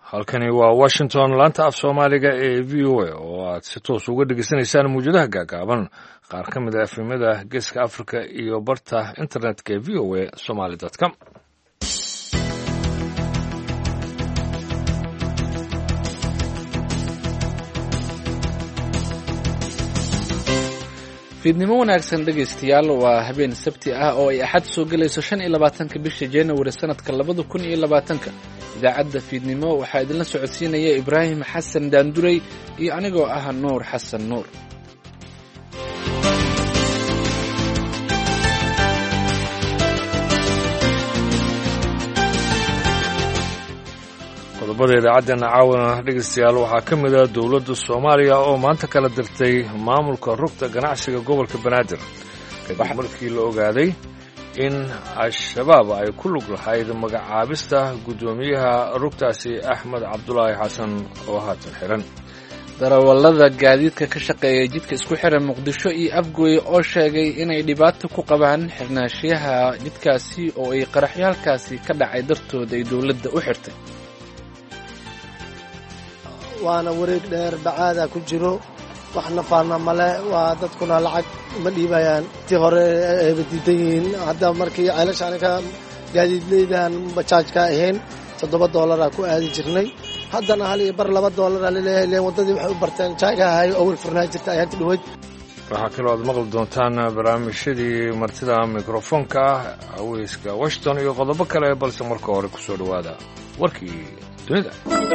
halkani waa washington laanta af soomaaliga ee v o a oo aad si toos uga dhegeysanaysaan mawjadaha gaagaaban qaar ka mid a efemada geeska africa iyo barta internetka ee v o a somaly com fiidnimo wanaagsan dhegaystayaal waa habeen sabti ah oo ay axad soo gelayso 25 bisha January sanadka 2020 idaacadda fiidnimo waxaa idinla socodsiinaya Ibraahim Xasan Daanduray iyo anigoo ah Nuur Xasan Nuur. qodobada idaacaddeena caawana dhegaystayaal waxaa ka mid ah dowladda Soomaaliya oo maanta kala dirtay maamulka rugta ganacsiga gobolka Banaadir kadib markii la ogaaday in al-shabaab ay ku lug lahayd magacaabista guddoomiyaha rugtaasi Axmed Cabdulaahi Xasan oo haatan xiran. darawallada gaadiidka ka shaqeeya jidka isku xiran Muqdisho iyo Afgoy oo sheegay inay dhibaato ku qabaan xirnaanshiyaha jidkaasi oo ay qaraxyaalkaasi ka dhacay dartood ay dowladda u xirtay. waana wareeg dheer bacaada ku jiro waxna faana male waa dadkuna lacag ma dhiibayaan tii hore ay diidan yihiin hadda markii ceelashaan ka gaadiidleydan bajaajka ahayn $7 ku aadi jirnay haddana hal iyo bar $2 la leeyahay wadadii waxay u barteen jaagahay oo furnaa jirta ayaan dhaweyd. waxaa kaloo aad maqli doontaan barnaamijyadii martida mikrofoonka haweyska Washington iyo qodobo kale balse marka hore ku soo dhawaada warkii dunida.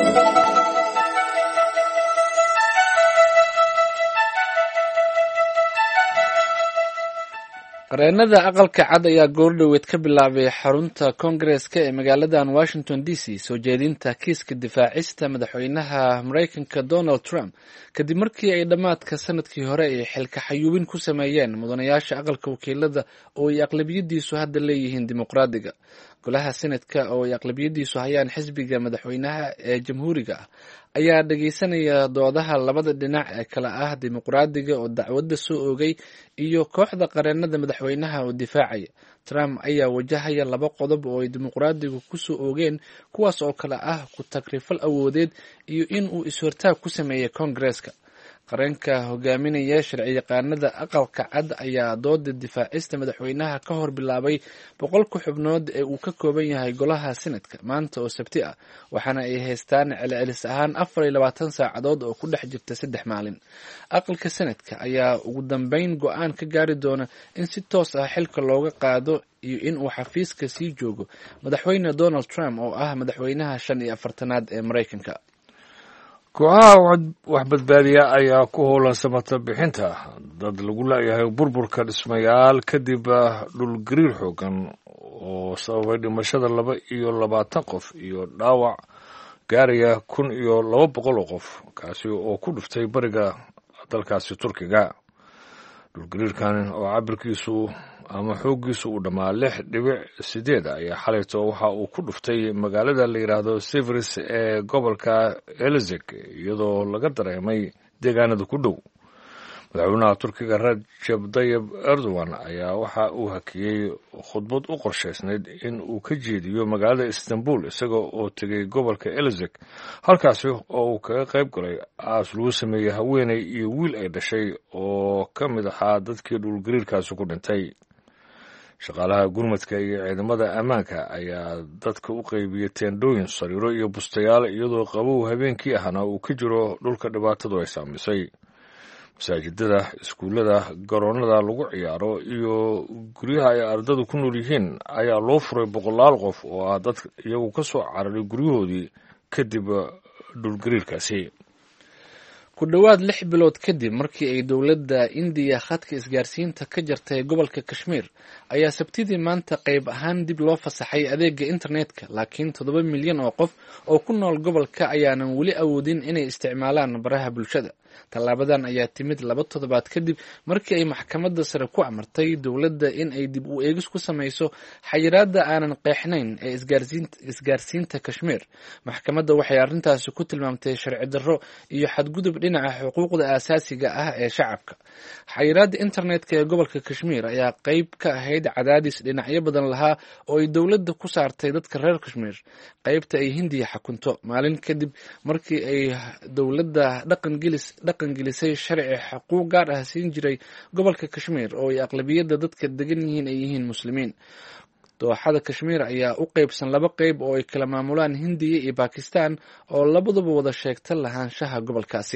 qareenada aqalka cad ayaa goordhoweed ka bilaabay xarunta koongareeska ee magaaladan Washington DC soo jeedinta kiiska difaacista madaxweynaha Mareykanka Donald Trump kadib markii ay dhamaadka sanadkii hore ay xilka xayuubin ku sameeyeen mudanayaasha aqalka wakiilada oo ay aqlabiyadiisu hadda leeyihiin dimuqraadiga. golaha senatka oo ay aqlabiyadiisu hayaan xisbiga madaxweynaha ee jamhuuriga ah ayaa dhageysanaya doodaha labada dhinac ee kala ah dimuqraadiga oo dacwadda soo oogay iyo kooxda qareenada madaxweynaha oo difaacaya. Trump ayaa wajahaya 2 qodob oo ay dimuqraadigu ku soo oogeen kuwaas oo kala ah ku takrifal awoodeed iyo in uu is-hortaag ku sameeyay Koongareeska. qareenka hogaaminaya sharci yaqaanada aqalka cad ayaa dooda difaacista madaxweynaha ka hor bilaabay 100 xubnood ee uu ka kooban yahay golaha senatka maanta oo sabti ah waxaana ay haystaan celcelis ahaan 24 saacadood oo ku dhex jirta 3 maalin. aqalka senatka ayaa ugu dambeyn go'aan ka gaari doona in si toos ah xilka looga qaado iyo in uu xafiiska sii joogo madaxweyne Donald Trump oo ah madaxweynaha 45aad ee Mareykanka. kooxaha wax badbaadiya ayaa ku howlan samata bixinta dad lagu leeyahay burburka dhismayaal kadib dhulgariir xoogan oo sababay dhimashada 22 qof iyo dhaawac gaaraya 1,200 qof kaasi oo ku dhuftay bariga dalkaasi Turkiga. dhulgariirkan oo cabirkiisu ama xooggiisu uu dhammaa 6.8 ayaa xalayto waxa uu ku dhuftay magaalada la yiraahdo Sivris ee gobolka Elazig iyadoo laga dareemay deegaanada ku dhow. madaxweynaha Turkiga Recep Tayyip Erdogan ayaa waxa uu hakiyay khudbad u qorshaysnayd in uu ka jeediyo magaalada Istanbul isaga oo tegay gobolka Elazig halkaasi oo uu kaga qayb galay aas lagu sameeyay haweeney iyo wiil ay dhashay oo ka mid ahaa dadkii dhulgariirkaasi ku dhintay. shaqaalaha gurmadka iyo ciidamada ammaanka ayaa dadka u qaybiyay teendhooyin sariiro iyo bustayaal iyadoo qabow habeenkii ahna uu ka jiro dhulka dhibaatadu ay saamisay. masaajidada iskuullada garoonada lagu ciyaaro iyo guryaha ay ardadu ku nool yihiin ayaa loo furay 100 qof oo ah dad iyagu ka soo cararay guryahoodii kadib dhulgariirkaasi. ku dhawaad 6 bilood kadib markii ay dowladda India khadka isgaarsiinta ka jartay gobolka Kashmir ayaa sabtidii maanta qayb ahaan dib loo fasaxay adeega internetka laakiin 7 milyan oo qof oo ku nool gobolka ayaanan weli awoodin inay isticmaalaan baraha bulshada. tallaabadan ayaa timid 2 toddobaad kadib markii ay maxkamadda sare ku amartay dowladda in ay dib u eegis ku sameyso xayiraadda aanan qeexnayn ee isgaarsiinta Kashmir. maxkamadda waxay arrintaasi ku tilmaamtay sharci darro iyo xadgudub dhinaca xuquuqda aasaasiga ah ee shacabka. xayiraadda internetka ee gobolka kashmiir ayaa qeyb ka ahayd cadaadis dhinacyo badan lahaa oo ay dowladda ku saartay dadka reer kashmiir qeybta ay hindiya xakunto, maalin kadib markii ay dowladda dhaqangelisay sharci xuquuq gaar ah siin jiray gobolka kashmiir oo ay aqlabiyadda dadka degan yihiin ay yihiin muslimiin. dooxada kashmiir ayaa u qeybsan laba qeyb oo ay kala maamulaan hindiya iyo bakistan oo labaduba wada sheegta lahaanshaha gobolkaasi.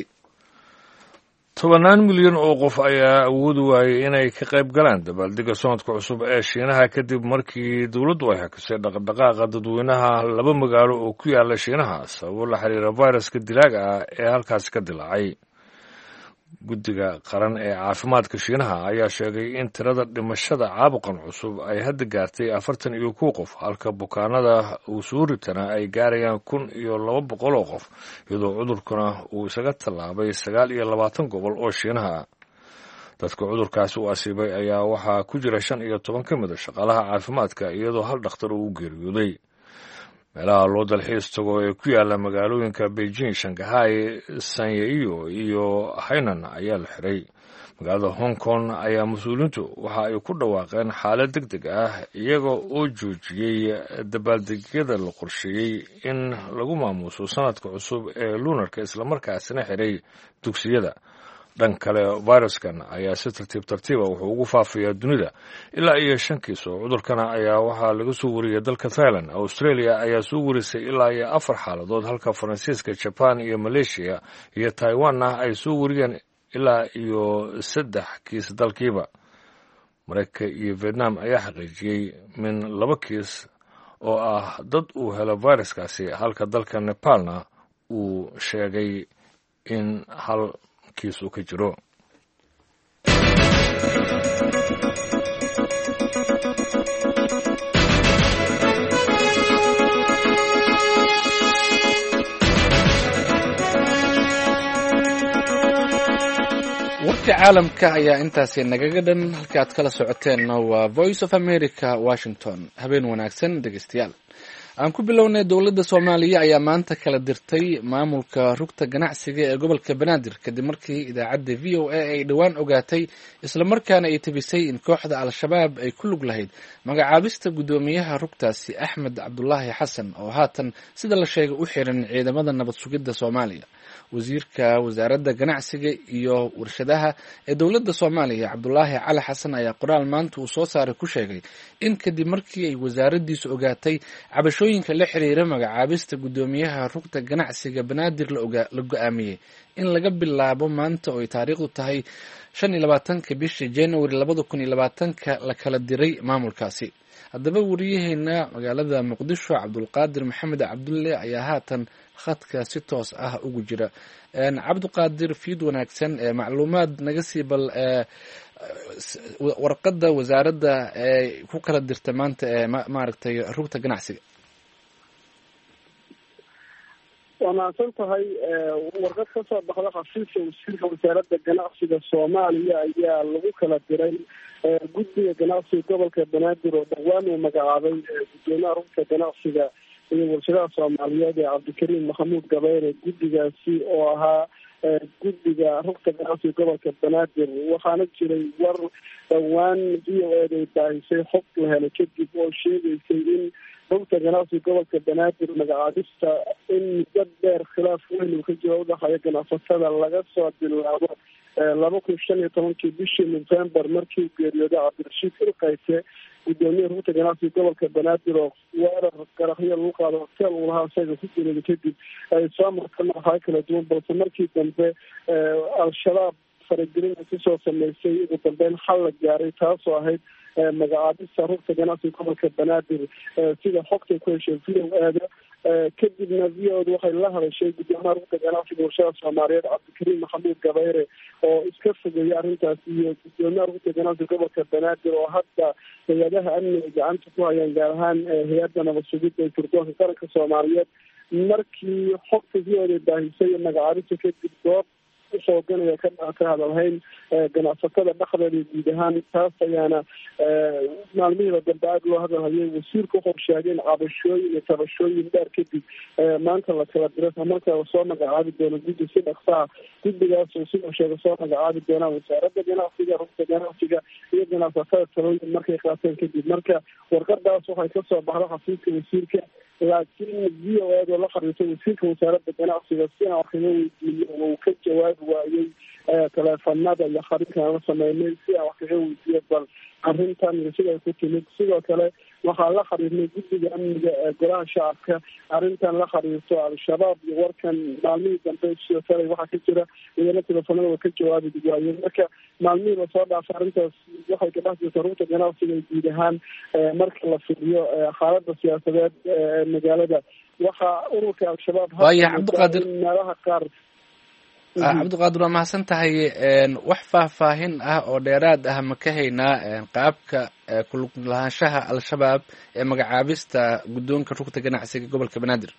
10 milyan oo qof ayaa awoodi waayay inay ka qayb galaan dabaaldega sanadka cusub ee Shiinaha kadib markii dowladdu ay hakisay dhaqdhaqaaqa dadweynaha laba magaalo oo ku yaala Shiinaha sababo la xiriira fayraska dilaaga ah ee halkaas ka dilaacay. guddiga qaran ee caafimaadka Shiinaha ayaa sheegay in tirada dhimashada caabuqan cusub ay hadda gaartay 41 qof, halka bukaanada uu soo ritana ay gaarayaan 1,200 oo qof, iyadoo cudurkuna uu isaga tallaabay 29 gobol oo Shiinaha ah. dadka cudurkaasi u asiibay ayaa waxaa ku jira 15 ka mid ah shaqaalaha caafimaadka, iyadoo hal dhakhtar uu geeriyooday. meelaha loo dalxiis tago ee ku yaala magaalooyinka Beijing, Shanghai, Sanyeiyo iyo Hainan ayaa la xiray. magaalada Hong Kong ayaa mas-uuliyiintu waxa ay ku dhawaaqeen xaalad degdeg ah iyaga oo joojiyey dabaaldegyada la qorsheeyey in lagu maamuuso sanadka cusub ee lunarka, islamarkaasina xiray dugsiyada. dhan kale, fayraskan ayaa si tartiiba wuxuu ugu faafayaa dunida ilaa iyo 5 kiis oo cudurkana ayaa waxaa laga soo wariyay dalka Thailand. Australia ayaa soo warisay ilaa iyo 4 xaaladood, halka Faransiiska, Japan iyo Malaysia iyo Taiwan ay soo wariyeen ilaa iyo 3 kiis dalkiiba. Mareykanka iyo Vietnam ayaa xaqiijiyey min 2 kiis oo ah dad uu helo fayraskaasi, halka dalka Nepalna uu sheegay in hal kiis uu ka jiro. warka caalamka ayaa intaasi nagaga dhan. halka aad kala socoteenna waa Voice of America, Washington. habeen wanaagsan dhegeystayaal. aan ku bilownay, dowladda Soomaaliya ayaa maanta kala dirtay maamulka rugta ganacsiga ee gobolka Banaadir kadib markii idaacadda VOA ay dhowaan ogaatay isla markaana ay tabisay in kooxda Al-Shabaab ay ku lug lahayd magacaabista guddoomiyaha rugtaasi Axmed Cabdulaahi Xasan oo haatan sida la sheegay u xiran ciidamada nabad sugidda Soomaaliya. wasiirka wasaaradda ganacsiga iyo warshadaha ee dowladda Soomaaliya Cabdulaahi Cali Xasan ayaa qoraal maanta uu soo saaray ku sheegay in kadib markii ay wasaaraddiisu ogaatay cabashooyinka la xiriira magacaabista guddoomiyaha rugta ganacsiga Banaadir la go'aamiyey in laga bilaabo maanta oo ay taariikhdu tahay 25 bishii January 2020 la kala diray maamulkaasi. haddaba wariyaheena magaalada Muqdisho Cabdulqaadir Maxamed Cabdulle ayaa haatan khadka si toos ah ugu jira. Cabdulqaadir, fiid wanaagsan, macluumaad naga sii bal warqadda wasaaradda ee ku kala dirtay maanta ee maaragtay rugta ganacsiga. waa mahadsan tahay. warqad ka soo baxda xafiiska wasiirka wasaaradda ganacsiga Soomaaliya ayaa lagu kala diray guddiga ganacsiga gobolka Banaadir oo dhawaan uu magacaabay guddoomiyaha rugta ganacsiga iyo warshadaha Soomaaliyeed ee Cabdikariim Maxamuud Gabayre. guddigaasi oo ahaa guddiga rugta ganacsiga gobolka Banaadir waxaana jiray war dhawaan VOA ay baahisay xog la helay kadib oo sheegaysay in rugta ganacsiga gobolka Banaadir magacaabista in muddo dheer khilaaf weyn uu ka jiro u dhexeeya ganacsatada laga soo bilaabo 2015 bishii November markii geeriyooday Cabdirashiid Ilqayte, guddoomiyaha rugta ganacsiga gobolka Banaadir oo weerar qaraxyo lagu qaado hotel uu lahaa isaga ku jiray kadib ay soo martay marxalado kala duwan, balse markii dambe Al-Shabaab faragelin ay kusoo sameysay ugu dambeyn xal la gaaray, taasoo ahayd magacaabista rugta ganacsiga gobolka Banaadir sida xogta ku heshay VOA-da. kadibna VOA-da waxay la hadashay guddoomiyaha rugta ganacsiga warshadaha Soomaaliyeed Cabdikariim Maxamuud Gabayre oo iska fogeeyay arrintaas, iyo guddoomiyaha rugta ganacsiga gobolka Banaadir oo hadda hay-adaha amniga gacanta ku hayaan, gaar ahaan hay-adda nabad sugidda ee sirdoonka qaranka Soomaaliyeed. markii xogta VOA-da baahisay magacaabista kadib goob usooganaya ka hadalhayn ganacsatada dhexdeeda guud ahaan. taas ayaana maalmihiiba dambe aad loo hadalhayay. wasiirka wuxuu sheegay in cabashooyin iyo tabashooyin dheer kadib maanta la kala diro marka soo magacaabi doono guddi si dhaqsaha. guddigaas uu sidoo sheegay soo magacaabi doonaan wasaaradda ganacsiga, rugta ganacsiga iyo ganacsatada talooyin markay qaateen kadib. marka warqadaas waxay kasoo baxda xafiiska wasiirka, laakiin v o eed oo la xariirtay wasiirka wasaaradda ganacsiga si aan wax kaga weydiiyo uu ka jawaabi waayey teleefanada iyo xarinkan la sameynay si aan wax kaga weydiiyo bal arrintan iyo siday ku timid. sidoo kale waxaa la xiriirnay guddiga amniga ee golaha shacabka arrintan la xiriirto al-shabaab iyo warkan maalmihii dambe sidoo kale waxaa ka jira iyana teleefanada way ka jawaabi waayeen. marka maalmihii lasoo dhaafay arrintaas waxay ka dhex jirta rugta ganacsiga guud ahaan marka la fiiriyo xaaladda siyaasadeed ee magaalada. waxaa ururka al-shabaab meelaha qaar. cabdiqaadir waa mahadsan tahay. wax faahfaahin ah oo dheeraad ah ma ka haynaa qaabka kulug lahaanshaha al-shabaab ee magacaabista guddoonka rugta ganacsiga gobolka banaadir?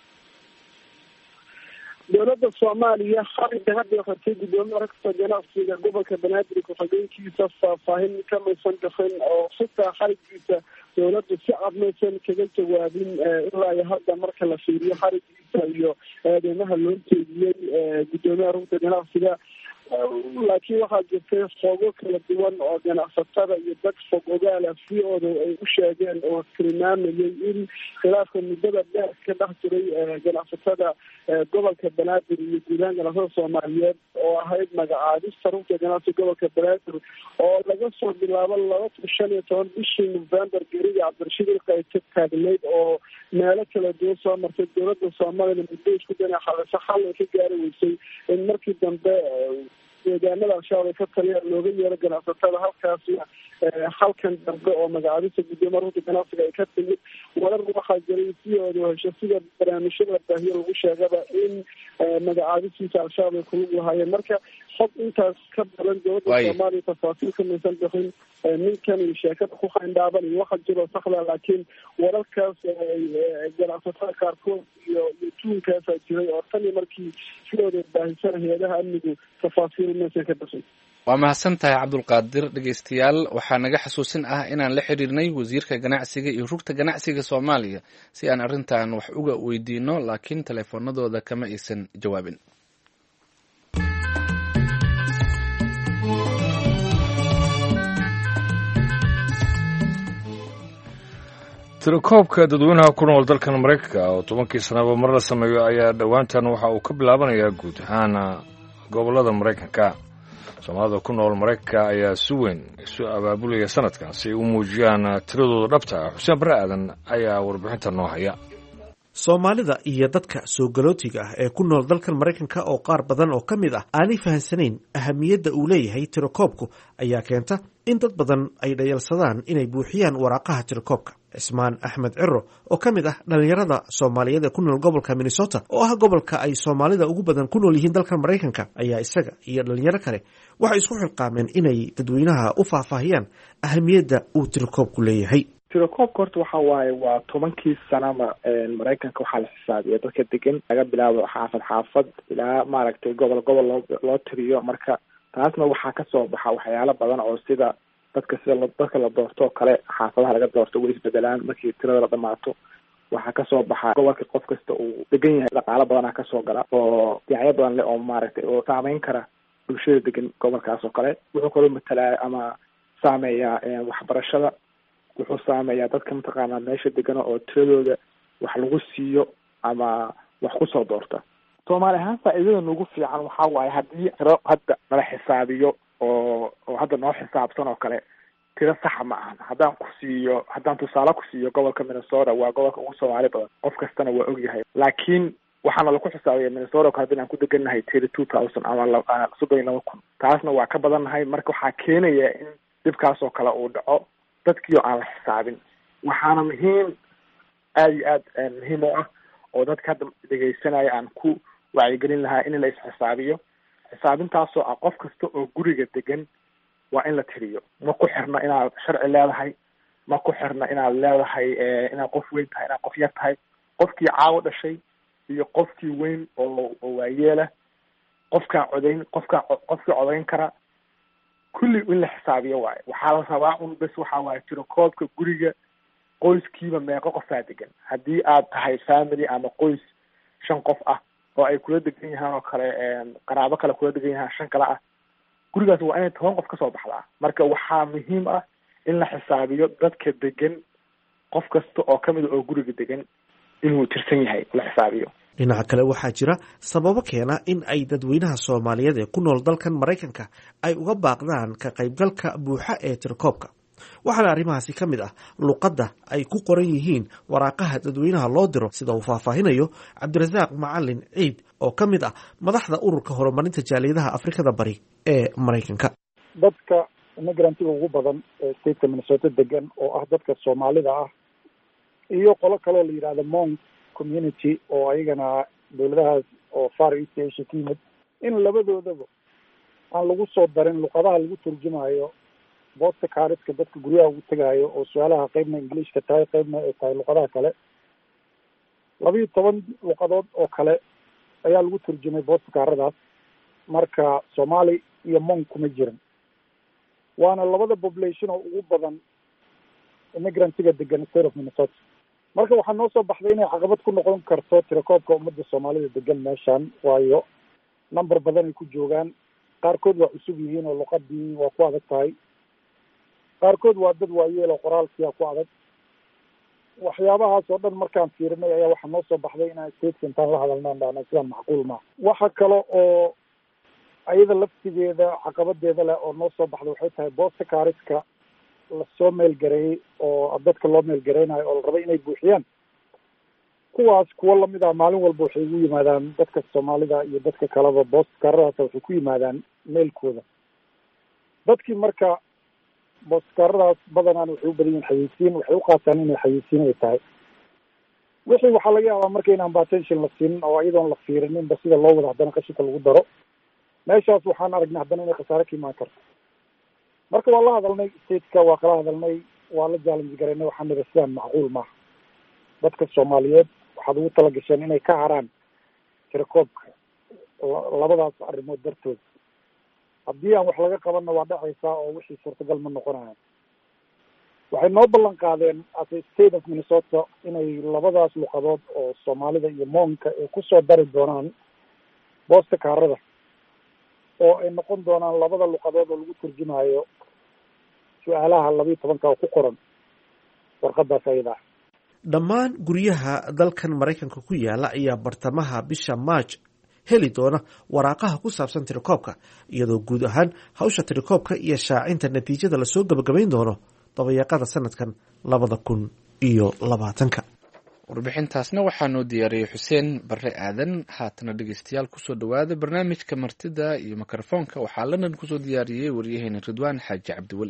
dowladda soomaaliya xariga hadda xirtay guddoomiye rugta ganacsiga gobolka banaadir ku-xigeenkiisa faahfaahin kamaysan bixin oo xitaa xarigiisa dowladdu si cad maysan kaga jawaabin ilaa iyo hadda marka la fiiriyo xarigiisa iyo eedeymaha loo jeediyey guddoomiyaha rugta ganacsiga. laakiin waxaa jirtay fogo kala duwan oo ganacsatada iyo dad fog ogaala v-oda ay u sheegeen oo tilmaamayay in khilaafka muddada dheer ka dhex jiray ganacsatada gobolka banaadir iyo guud ahaan ganacsatada soomaaliyeed oo ahayd magacaabista rugta ganacsiga gobolka banaadir oo laga soo bilaabo 2015 bishii November geriga cabdirashiid ilka ay ka taagneyd oo meelo kala duwan soo martay. dowladda soomaaliya muddo isku dana xalasa xal ay ka gaari weysay in markii dambe deegaanada al-shabaab ay ka taliyaan looga yeero ganacsatada. halkaasna halkan dambe oo magacaabista guddoomiyaha rugta ganacsiga ay ka timid warar waxaa jiray siyooda hesho sida barnaamijyada baahiyo lagu sheegaba in magacaabistiisa al-shabaab ay kulug lahaayeen. marka xog intaas ka badan dowladda soomaaliya tafaasiil kamaysan bixin ninkan iyo sheekada ku xayndhaaban iyo waxa jiro saxda, laakiin wararkaas ganacsatada qaarkood iyo tuunkaasaa jiray oo tan iyo markii sidooda baahisana hay-adaha amnigu tafaasiil maysan ka bixin. waa mahadsan tahay cabdulqaadir. dhegeystayaal waxaa naga xasuusin ah inaan la xiriirnay wasiirka ganacsiga iyo rugta ganacsiga soomaaliya si aan arrintan wax uga weydiino, laakiin teleefoonadooda kama aysan jawaabin. tirakoobka dadweynaha ku nool dalkan maraykanka oo 10 sanaba mar la sameeyo ayaa dhowaantan waxa uu ka bilaabanayaa guud ahaan gobolada maraykanka. soomaalida ku nool maraykanka ayaa si weyn isu abaabulaya sanadkan si ay u muujiyaan tiradooda dhabta ah. xuseen bare aadan ayaa warbixinta noo haya. soomaalida iyo dadka soo galootiga ah ee ku nool dalkan maraykanka oo qaar badan oo ka mid ah aanay fahansanayn ahamiyadda uu leeyahay tirakoobku ayaa keenta in dad badan ay dhayalsadaan inay buuxiyaan waraaqaha tirakoobka. cismaan axmed ciro oo ka mid ah dhallinyarada soomaaliyeed ee ku nool gobolka minnesota oo ah gobolka ay soomaalida ugu badan ku nool yihiin dalkan maraykanka ayaa isaga iyo dhalinyaro kale waxay isku xilqaameen inay dadweynaha u faahfaahiyaan ahamiyadda uu tirakoobku leeyahay. tirakoobka horta waxa waaye waa 10 sanaba maraykanka waxaa la xisaabiya dadka degan laga bilaabo xaafad xaafad ilaa maaragtay gobol gobol loo tiriyo. marka taasna waxaa kasoo baxa waxyaalo badan oo sida dadka la doorto oo kale xaafadaha laga doorto way isbedelaan markii tirada la dhamaato. waxaa kasoo baxa gobolka qof kasta uu degan yahay dhaqaalo badanaa kasoo gala oo dhinacyo badan leh oo maaragtay oo saameyn kara bulshada degan gobolkaas oo kale. wuxuu kaloo matalaa ama saameeyaa waxbarashada, wuxuu saameeyaa dadka mataqaanaa meesha degano oo tiradooda wax lagu siiyo ama wax kusoo doorta. soomaali ahaan faa'iidada nagu fiican waxaa waaye haddii tiro hadda nala xisaabiyo oo hadda noo xisaabsan oo kale tiro saxa ma ahan. haddaan tusaale ku siiyo gobolka Minnesota waa gobolka ugu Soomaali badan, qof kastana waa ogyahay. laakiin waxaana lagu xisaabiya Minnesota oo hadda aan ku degannahay 2000 ama 32,000. taasna waa ka badannahay. marka waxaa keenaya in dhibkaas oo kale uu dhaco dadkii aan la xisaabin. waxaana aad iyo aad muhiim u ah oo dadka hadda dhegeysanaya aan ku wacyigelin lahaa in la isxisaabiyo. xisaabintaasoo ah qof kasta oo guriga degan waa in la tiriyo. ma ku xirna inaad sharci leedahay, ma ku xirna inaad leedahay inaad qof weyn tahay, inaad qof yar tahay. qofkii caawo dhashay iyo qofkii weyn oo waayeela qofkii codayn kara kulli in la xisaabiyo waayo. waxaa la rabaa un bes waxaa waaye tirakoobka guriga qoyskiiba meeqo qofaa degan. haddii aad tahay family ama qoys 5 qof ah oo ay kula degan yahaan oo kale qaraabo kale kula degan yahaan 5 kale ah, gurigaas waa inay 10 qof kasoo baxdaa. marka waxaa muhiim ah in la xisaabiyo dadka degan, qof kasta oo kamid oo guriga degan inuu tirsan yahay la xisaabiyo. dhinaca kale waxaa jira sababo keena in ay dadweynaha Soomaaliyeed ee ku nool dalkan Maraykanka ay uga baaqdaan ka qaybgalka buuxa ee tirakoobka. waxaana arrimahaasi ka mid ah luqadda ay ku qoran yihiin waraaqaha dadweynaha loo diro, sida uu faahfaahinayo Cabdirasaaq Macalin Ciid oo ka mid ah madaxda ururka horumarinta jaaliyadaha Afrikada Bari ee Maraykanka. dadka immigrantga ugu badan ee stateka Minnesota degan oo ah dadka Soomaalida ah iyo qolo kale oo la yiraahdo Hmong community oo ayagana dawladahaas oo Far East Asia ka yimid, in labadoodaba aan lagu soo darin luqadaha lagu turjumayo boodka kaariska dadka guryaha ugu tagayo oo su'aalaha qaybna Englishka tahay qaybna ay tahay luqadaha kale. 12 luqadood oo kale ayaa lagu turjumay boodka kaaradaas, marka Soomaali iyo Hmong kuma jirin. waana labada population oo ugu badan immigrantga degan state of Minnesota. marka waxaa noo soo baxday inay caqabad ku noqon karto tirakoobka ummadda Soomaalida degan meeshan, waayo number badan ay ku joogaan. qaarkood waa cusub yihiin oo luqadii waa ku adag tahay, qaarkood waa dad waayeel oo qoraalkiia ku adag. waxyaabahaas oo dhan markaan fiirinay ayaa waxaa noo soo baxday inaan stateka intaan la hadalnaan dhahna sidaan macquul maaha. waxa kale oo ayada laftigeeda caqabadeeda leh oo noo soo baxda waxay tahay boosta kaariska lasoo meelgareeyey oo dadka loo meelgareynayo oo la rabay inay buuxiyaan. kuwaas kuwo lamid ah maalin walba waxay ugu yimaadaan dadka Soomaalida iyo dadka kaleba boosta kaaradaas waxay ku yimaadaan meelkooda. dadkii marka boosta kaaradaas badanaan waxay u badan yihiin xayeysiin, waxay u qaataan inay xayeysiin ay tahay. wixii waxaa laga yaabaa marka inaan attention la siinin oo iyadoon la fiirininba sida loo wada haddana qashinka lagu daro. meeshaas waxaan aragnay haddana inay khasaare ka imaan karto. marka waa la hadalnay stateka, waa kala hadalnay, waa la challenge garaynay. waxaan nidhi sidaan macquul maaha. dadka Soomaaliyeed waxaad ugu talagasheen inay ka haraan tirakoobka labadaas arrimood dartood. haddii aan wax laga qabanna waa dhacaysaa oo wixii suurtagal ma noqonayo. waxay noo ballan qaadeen as a state of Minnesota inay labadaas luqadood oo Soomaalida iyo Hmongka ay kusoo dari doonaan boosta kaarada, oo ay noqon doonaan labada luqadood oo lagu turjumayo su'aalaha 12 oo ku qoran warqadaas ayada. dhammaan guryaha dalkan Maraykanka ku yaala ayaa bartamaha bisha March heli doona waraaqaha ku saabsan tirakoobka, iyadoo guud ahaan hawsha tirakoobka iyo shaacinta natiijada lasoo gabagabayn doono dabayaaqada sanadkan 2020. warbixintaasna waxaa noo diyaariyey Xuseen Barre Aadan. haatana dhegeystayaal kusoo dhawaada barnaamijka martida iyo mikrofoonka. waxaa London kusoo diyaariyey waryaheena Ridwaan Xaaji Cabdiweli.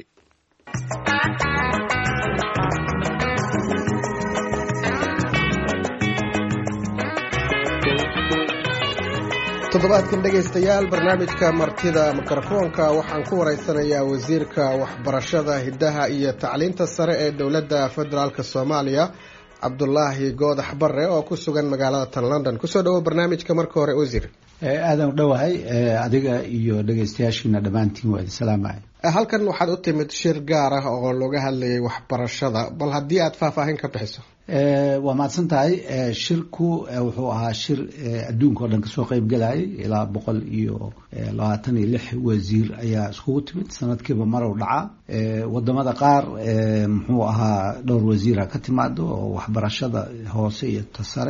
toddobaadkan dhegaystayaal barnaamijka martida mikrofoonka waxaan ku waraysanayaa wasiirka waxbarashada, hiddaha iyo tacliinta sare ee dowladda federaalk Soomaaliya, Cabdulaahi Goodax Barre oo ku sugan magaalada tan London. kusoo dhawo barnaamijka marka hore wasiir. aadan u dhowahay adiga iyo dhegaystayaashiina dhammaantiin waa idin salaamaya. halkan waxaad u timid shir gaar ah oo looga hadlayay waxbarashada, bal haddii aad faahfaahin ka bixiso. waa mahadsan tahay. shirku wuxuu ahaa shir adduunka oo dhan kasoo qeyb galayay, ilaa 126 wasiir ayaa iskugu timid. sanadkiiba marow dhaca. wadamada qaar muxuu ahaa dhowr wasiira ka timaado oo waxbarashada hoose iyo ta sare.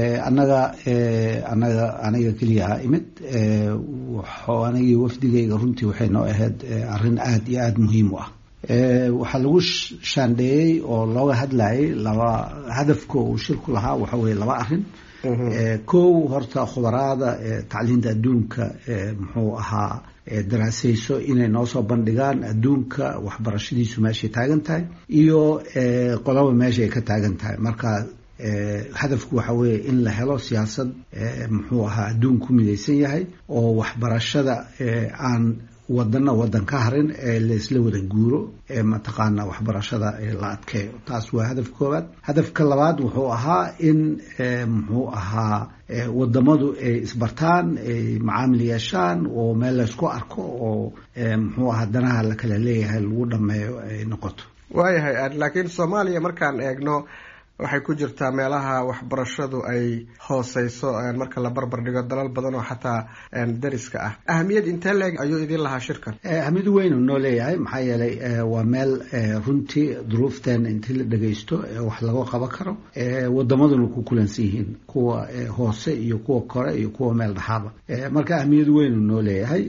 aniga keliya imid. anigii wafdigayga runtii waxay noo ahayd arrin aad iyo aad muhiim u ah. waxaa lagu shaandheeyey oo looga hadlayay laba hadafka uu shirku lahaa. waxa weye laba arrin. kow horta khubaraada tacliinta adduunka muxuu ahaa daraasayso inay noo soo bandhigaan adduunka waxbarashadiisu meeshay taagan tahay iyo qolaba meeshay ka taagan tahay. marka hadafku waxa weeye in la helo siyaasad muxuu ahaa adduunku midaysan yahay oo waxbarashada aan wadana wadan ka harin ee laisla wada guuro ee mataqaana waxbarashada la adkeeyo. taas waa hadaf koowaad. hadafka labaad wuxuu ahaa in muxuu ahaa wadamadu ay isbartaan, ay macaamil yeeshaan oo meel laysku arko oo muxuu ahaa danaha la kala leeyahay lagu dhameeyo ay noqoto. waayahay laakiin Soomaaliya markaan eegno waxay ku jirtaa meelaha waxbarashadu ay hooseyso marka la barbar dhigo dalal badan oo xataa dariska ah. ahamiyad intee leeg ayuu idin lahaa shirkan? ahamiyad weyn uu noo leeyahay maxaa yeelay waa meel runtii duruufteena intii la dhagaysto wax laga qaban karo. wadamaduna ku kulansan yihiin kuwa hoose iyo kuwa kore iyo kuwa meel dhaxaaba. marka ahamiyad weyn uu noo leeyahay.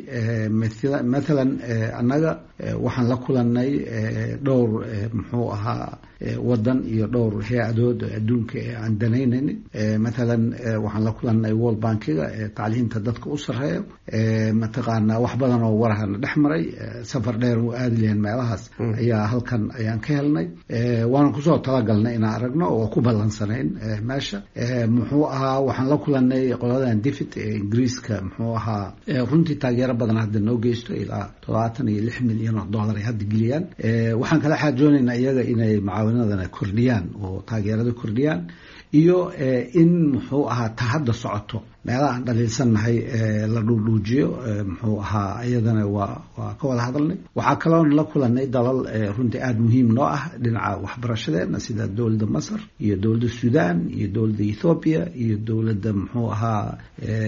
mathalan annaga waxaan la kulanay dhowr muxuu ahaa wadan iyo dhowr hay-adood adduunka ee aan danaynaynin. mathalan waxaan la kulanay World Bankiga tacliinta dadka u sareeyo. mataqaanaa wax badan oo warahana dhex maray. safar dheer u aadi lahayn meelahaas ayaa halkan ayaan ka helnay. waan kusoo talagalnay inaan aragno oo ku ballansanayn meesha. muxuu ahaa waxaan la kulanay qoladan DFID ee Ingiriiska muxuu ahaa runtii taageero badan hadda noo geysto ilaa $76 milyan ay hadda geliyaan. waxaan kala xaajoonaynaa iyaga inay macaawanadana kordhiyaan oo taageerada kordhiyaan iyo in muxuu ahaa ta hadda socoto meelaha aan dhaliilsannahay la dhuudhuujiyo. muxuu ahaa iyadana waa ka wada hadalnay. waxaa kaloo la kulanay dalal runtii aada muhiim noo ah dhinaca waxbarashadeena sida dowladda Masar iyo dowladda Sudan iyo dowladda Ethiopia iyo dowladda muxuu ahaa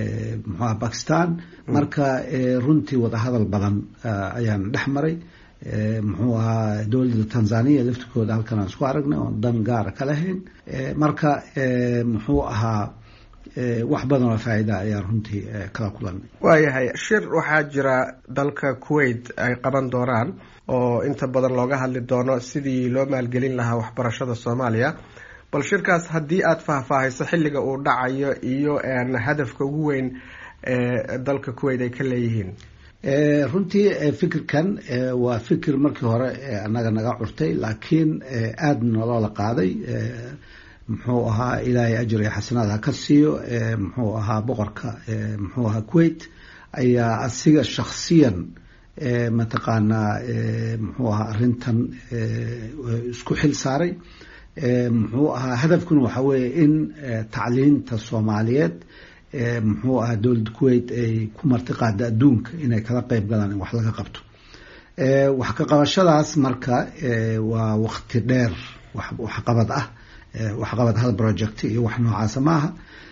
Pakistan. marka runtii wada hadal badan ayaan dhex maray. muxuu ahaa dowladda Tanzania laftikooda halkan aan isku aragnay oo dan gaara ka lahayn. marka muxuu ahaa wax badan oo faa'iido ayaa runtii kala kulanay. waayahay shir waxaa jira dalka Kuwait ay qaban doonaan oo inta badan looga hadli doono sidii loo maalgelin lahaa waxbarashada Soomaaliya. bal shirkaas haddii aad faahfaahayso xilliga uu dhacayo iyo hadafka ugu weyn ee dalka Kuwait ay ka leeyihiin. runtii fikirkan waa fikir markii hore annaga naga curtay laakiin aada nolola qaaday. muxuu ahaa ilaahay ajir iyo xasanaad ha ka siiyo. muxuu ahaa boqorka muxuu ahaa Kuwait ayaa asiga shakhsiyan mataqaanaa muxuu ahaa arrintan isku xil saaray. muxuu ahaa hadafkuna waxa weeye in tacliinta Soomaaliyeed muxuu ahaa dowladda Kuwait ay ku martiqaada adduunka inay kala qayb galaan in wax laga qabto. wax ka qabashadaas marka waa waqti dheer waxqabad ah. waxqabad hal project iyo wax noocaasa maaha.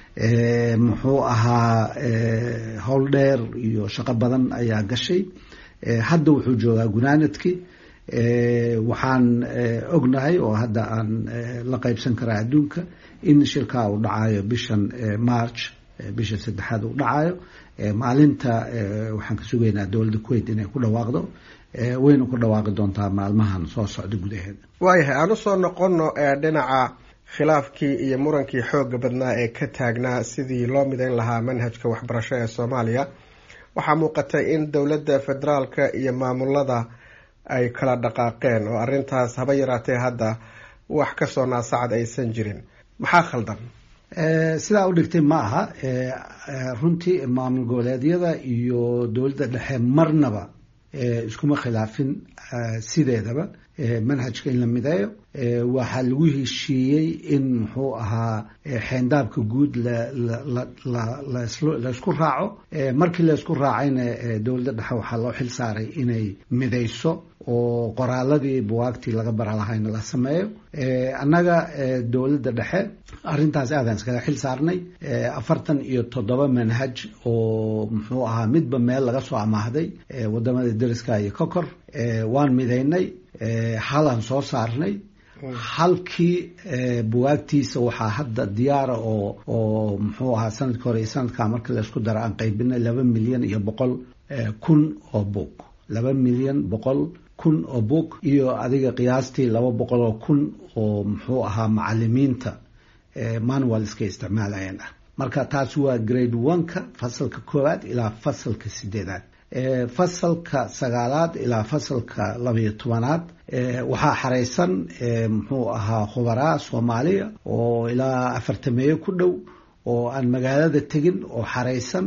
muxuu ahaa howl dheer iyo shaqo badan ayaa gashay. hadda wuxuu joogaa gunaanadkii. waxaan ognahay oo hadda aan la qaybsan karaa adduunka in shirkaa uu dhacayo bishan March bisha 3 uu dhacayo. maalinta waxaan ka sugaynaa dowladda Kuwait inay ku dhawaaqdo. wayna ku dhawaaqi doontaa maalmahan soo socda gudaheeda. waayahay aan usoo noqono dhinaca khilaafkii iyo murankii xooga badnaa ee ka taagnaa sidii loo midayn lahaa manhajka waxbarasho ee Soomaaliya. waxaa muuqatay in dowladda federaalka iyo maamulada ay kala dhaqaaqeen oo arrintaas haba yaraatee hadda wax ka soo naasacad aysan jirin. maxaa khaldan? sidaa u dhigtay ma aha. runtii maamul goboleedyada iyo dowladda dhexe marnaba iskuma khilaafin sideedaba manhajka in la mideeyo. waxaa lagu heshiiyey in muxuu ahaa xeendaabka guud la isku raaco. markii la isku raacayna dowladda dhexe waxaa loo xil saaray inay midayso oo qoraaladii buwaagtii laga bara lahayna la sameeyo. annaga dowladda dhexe arrintaas aadaan iskaga xil saarnay. 47 manhaj oo muxuu ahaa midba meel laga soo amaahday wadamada deriska iyo kokor waan midaynay. halaan soo saarnay. halkii buwaagtiisa waxaa hadda diyaara oo muxuu ahaa sanadkii hore iyo sanadkaa markii la isku daro aan qaybinay 2,100,000 oo book. 2,100,000 oo book iyo adiga qiyaastii 200,000 oo muxuu ahaa macalimiinta manualska isticmaalayaan ah. marka taas waa grade 1ka fasalka 1 ilaa fasalka 8. fasalka 9 ilaa fasalka 12 waxaa xareysan muxuu ahaa khubaraa Soomaaliya oo ilaa 40 ku dhow oo aan magaalada tegin oo xaraysan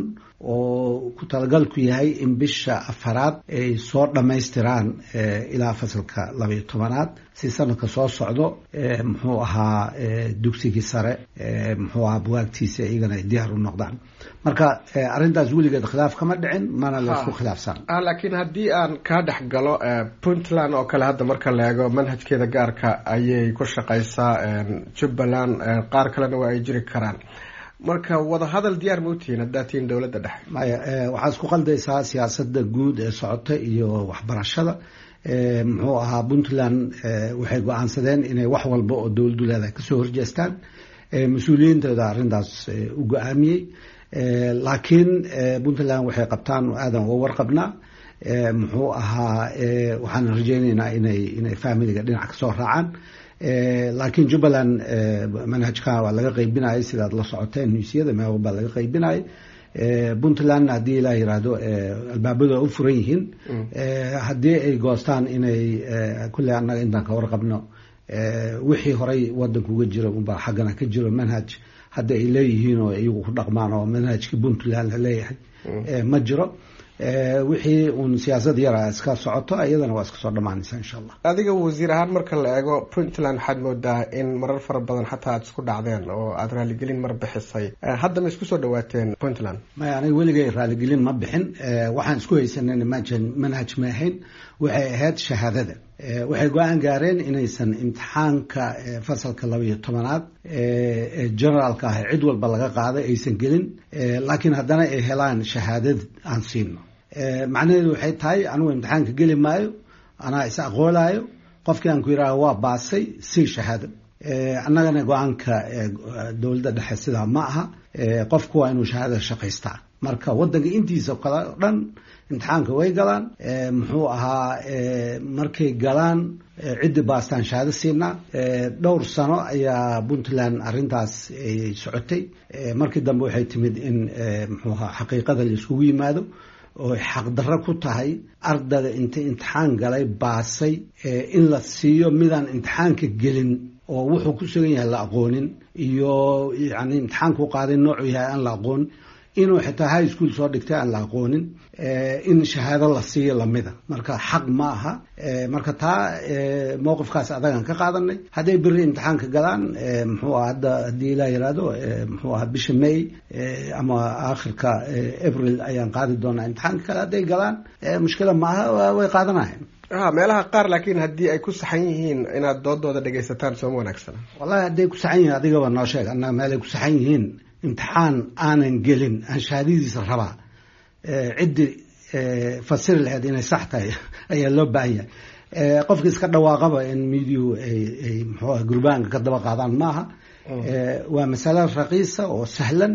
oo ku talagalku yahay in bisha afaraad ay soo dhammaystiraan ilaa fasalka 12aad si sanadka soo socdo muxuu ahaa dugsigii sare muxuu ahaa bugaagtiisa iyagana ay diyaar u noqdaan marka arrintaas weligeed khilaaf kama dhicin mana laisku khilaafsan laakiin haddii aan kaa dhex galo puntland oo kale hadda marka la eego manhajkeeda gaarka ayay ku shaqaysaa jubbaland qaar kalena waa ay jiri karaan marka wada hadal diyaar ma utihiin haddaad tihiin dowladda dhexe maya waxaad isku qaldaysaa siyaasadda guud ee socota iyo waxbarashada muxuu ahaa puntland waxay go-aansadeen inay wax walba oo dowladdu leedahay kasoo horjeestaan mas-uuliyiintooda arrintaas u go-aamiyey laakiin puntland waxay qabtaan aadan uga warqabnaa muxuu ahaa waxaan rajaynaynaa inay familiga dhinac kasoo raacaan laakiin jubbaland manhajka waa laga qaybinayay sidaad la socoteen nuusyada meel walba laga qaybinayay puntlandna haddii ilaa yiraahdo albaabadu ay u furan yihiin haddii ay goostaan inay kulley annaga intaan ka warqabno wixii horay wadanka uga jira unbaa xaggana ka jiro manhaj hadda ay leeyihiin oo iyagu ku dhaqmaan oo manhajkii puntland la leeyahay ma jiro wixii uun siyaasad yara iska socoto iyadana waa iska soo dhamaanaysa insha allah adiga wasiir ahaan marka la eego puntland waxaad moodaa in marar fara badan xataa aad isku dhacdeen oo aad raaligelin mar bixisay hadda ma isku soo dhawaateen puntland maya aniga weligay raaligelin ma bixin waxaan isku haysanayna manhaj ma ahayn waxay ahayd shahaadada waxay go-aan gaareen inaysan imtixaanka fasalka 12aad generaalka ah cid walba laga qaaday aysan gelin laakiin haddana ay helaan shahaadad aan siino macnaheedu waxay tahay anugu imtixaanka geli maayo anaa is aqoolayo qofkii aan ku yidhaaha waa baasay sii shahaado annagana go-aanka dowladda dhexe sidaa ma aha qofku waa inuu shahaadada shaqaystaa marka wadanka intiisa kale o dhan imtixaanka way galaan muxuu ahaa markay galaan ciddii baastaan shahaado siinaa dhowr sano ayaa puntland arrintaas ay socotay markii dambe waxay timid in muxuu ahaa xaqiiqada la iskugu yimaado oo xaqdarro ku tahay ardayga inta imtixaan galay baasay in la siiyo midaan imtixaanka gelin oo wuxuu ku sugan yahay la aqoonin iyo yani imtixaanku qaaday noocu yahay aan la aqoon inuu xitaa high school soo dhigtay aan la aqoonin in shahaado la siiyo lamida marka xaq ma aha marka taa mowqifkaas adagaan ka qaadanay hadday beri imtixaanka galaan muxuu aha hadda haddii ilaa yiraahdo muxuu aha bisha may ama aakhirka april ayaan qaadi doonaa imtixaanka kale hadday galaan mushkila ma aha way qaadanayeen meelaha qaar laakiin haddii ay ku saxan yihiin inaad doodooda dhegaysataan sooma wanaagsana wallahi hadday ku saxan yihiin adigaba noo sheeg annaga meel ay ku saxan yihiin imtixaan aanan gelin aan shahaadadiisa rabaa ciddii fasiri lahayd inay sax tahay ayaa loo baahan yahay qofka iska dhawaaqaba in midiyu ay muxuu gurbaanka ka daba qaadaan maaha waa masale raqiisa oo sahlan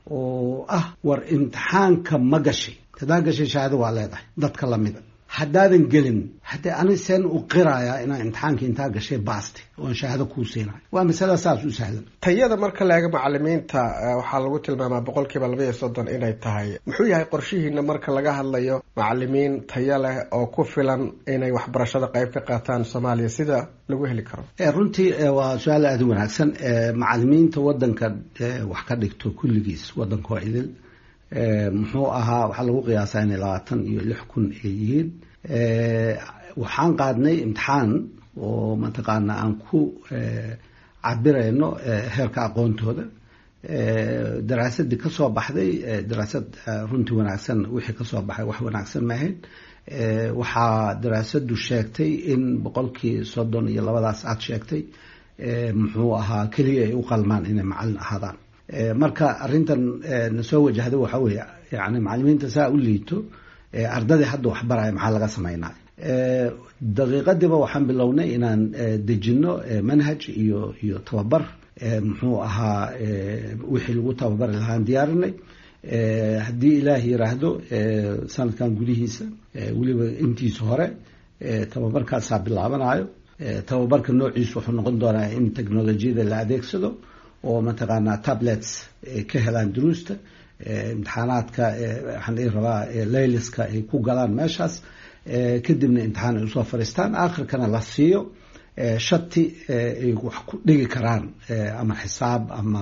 oo ah war imtixaanka ma gashay hadaa gashay shahaado waa leedahay dadka lamida haddaadan gelin haddee ani seen u qirayaa inaa imtixaanka intaa gashay baaste oon shahaado kuu siinayo waa masala saas u sahlan tayada marka la eego macalimiinta waxaa lagu tilmaamaa 30% inay tahay muxuu yahay qorshihiina marka laga hadlayo macalimiin tayo leh oo ku filan inay waxbarashada qayb ka qaataan Soomaaliya sida lagu heli karo runtii waa su'aal aad u wanaagsan macalimiinta wadanka wax ka dhigto kulligiis wadanka waa idil muxuu ahaa waxaa lagu qiyaasaa inay 26,000 ay yihiin waxaan qaadnay imtixaan oo mataqaana aan ku cabirayno heerka aqoontooda daraasadii ka soo baxday daraasad runtii wanaagsan wixii ka soo baxay wax wanaagsan ma ahayn waxaa daraasadu sheegtay in 32% aad sheegtay muxuu ahaa keliya ay u qalmaan inay macallin ahaadaan marka arrintan na soo wajahda waxa weeye yani macallimiinta saa u liito ardadii hadda wax baraya maxaa laga samaynaa daqiiqadiiba waxaan bilownay inaan dejino manhaj iyo tababar muxuu ahaa wixii lagu tababari lahaan diyaarinay haddii ilaah yiraahdo sanadkan gudihiisa weliba intiisa hore tababarkaasaa bilaabanayo tababarka noociisu wuxuu noqon doonaa in technolojiyada la adeegsado oo mataqaanaa tablets ka helaan duruusta imtixaanaadka waxaan dhihi rabaa layliska ay ku galaan meeshaas kadibna imtixaan ay usoo fadhiistaan aakhirkana la siiyo shati ay wax ku dhigi karaan ama xisaab ama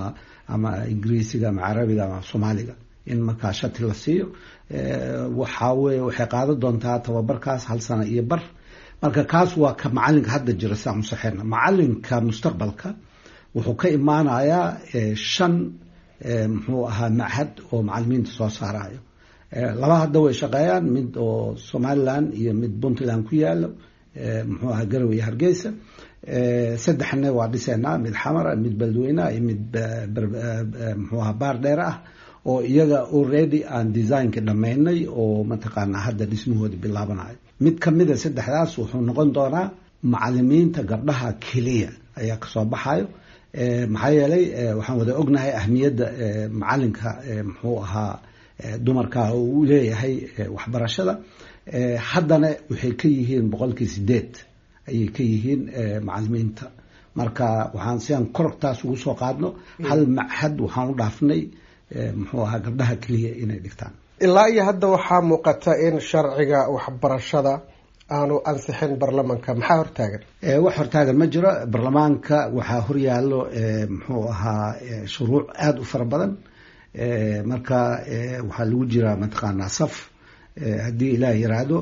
ama ingiriisiga ama carabiga ama soomaaliga in markaa shati la siiyo waxa weye waxay qaadan doontaa tababarkaas 1 sano iyo bar marka kaas waa ka macalinka hadda jira saan saxeena macalinka mustaqbalka wuxuu ka imaanayaa 5 muxuu ahaa machad oo macallimiinta soo saarayo laba hadda way shaqeeyaan mid oo Somaliland iyo mid Puntland ku yaalo muxuu ahaa Garowe iyo Hargeysa saddexna waa dhiseenaa mid xamar mid Beledweyne iyo mid muxuu ahaa Baardheer ah oo iyaga already aan design-ka dhameynay oo mataqaana hadda dhismahooda bilaabanayo mid kamid ah saddexdaas wuxuu noqon doonaa macallimiinta gabdhaha kaliya ayaa ka soo baxayo maxaa yeelay waxaan wada ognahay ahmiyadda macalinka muxuu ahaa dumarka uu leeyahay waxbarashada haddana waxay ka yihiin 8% ayay ka yihiin macallimiinta marka waxaan sidan kortaas ugu soo qaadno hal machad waxaan u dhaafnay muxuu ahaa gabdhaha kaliya inay dhigtaan ilaa iyo hadda waxaa muuqata in sharciga waxbarashada aanu ansixin baarlamaanka maxaa hortaagan wax hortaagan ma jiro baarlamaanka waxaa horyaalo muxuu ahaa shuruuc aad u fara badan marka waxaa lagu jiraa mataqaanaa saf haddii ilaah yiraahdo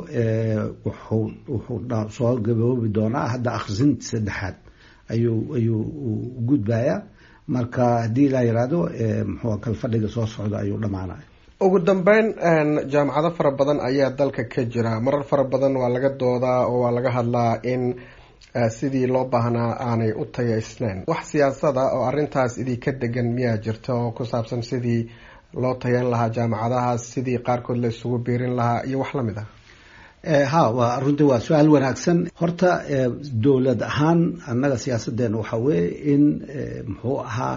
wuxuu soo gaboobi doonaa hadda akhrisinta saddexaad ayuu gudbayaa marka haddii ilaah yiraahdo muxuu kala fadhiga soo socda ayuu dhamaanaya ugu dambeyn jaamacado fara badan ayaa dalka ka jira marar fara badan waa laga doodaa oo waa laga hadlaa in sidii loo baahnaa aanay u tayaysnayn wax siyaasada oo arintaas idinka degan miyaa jirta oo ku saabsan sidii loo tayayn lahaa jaamacadahaas sidii qaarkood la isugu biirin lahaa iyo wax lamid ah waa runtii waa su-aal wanaagsan horta dowlad ahaan annaga siyaasadeena waxa weeye in muxuu ahaa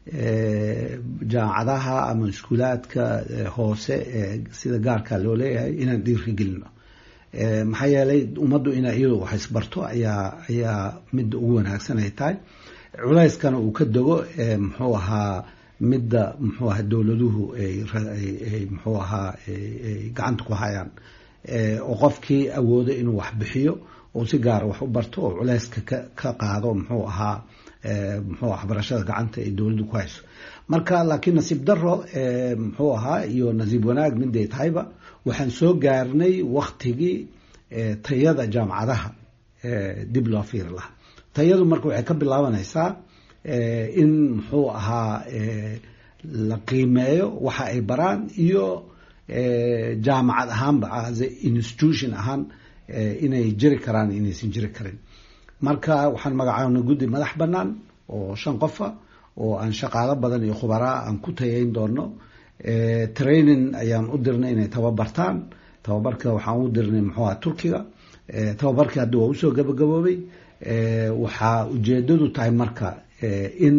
jaamacadaha ama iskuulaadka hoose sida gaarka loo leeyahay inaan dhiirigelino maxaa yeelay ummaddu inay iyadu wax isbarto ayaa midda ugu wanaagsan ay tahay culayskana uu ka dego muxuu ahaa midda muxuu ahaa dowladuhu ay muxuu ahaa ay gacanta ku hayaan oo qofkii awoodo inuu wax bixiyo oo si gaar wax u barto oo culayska ka qaado muxuu ahaa muxuu waxbarashada gacanta ay dowladdu ku hayso marka laakiin nasiib daro muxuu ahaa iyo nasiib wanaag miday tahayba waxaan soo gaarnay waqtigii tayada jaamacadaha dib loo fiiri lahaa tayadu marka waxay ka bilaabanaysaa in muxuu ahaa la qiimeeyo waxa ay baraan iyo jaamacad ahaanba as institution ahaan inay jiri karaan inaysan jiri karin marka waxaan magacaabnay guddi madax bannaan oo 5 qofa oo aan shaqaalo badan iyo khubaraa aan ku tayayn doono training ayaan u dirnay inay tababartaan tababarka waxaan u dirnay muxuu ahaa Turkiga tababarkii hadda waa usoo gabagaboobay waxaa ujeedadu tahay marka in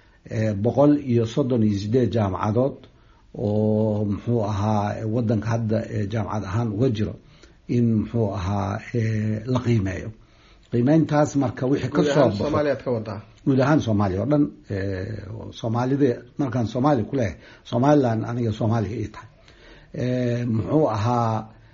138 jaamacadood oo muxuu ahaa wadanka hadda jaamacad ahaan uga jiro in muxuu ahaa la qiimeeyo qiimeyntaas marka wixii ka soo baxo Soomaaliyeed ka wadaa guud ahaan Soomaaliya oo dhan Soomaalida markaan Soomaali ku leeyahay Somaliland aniga Soomaaliga ay tahay muxuu ahaa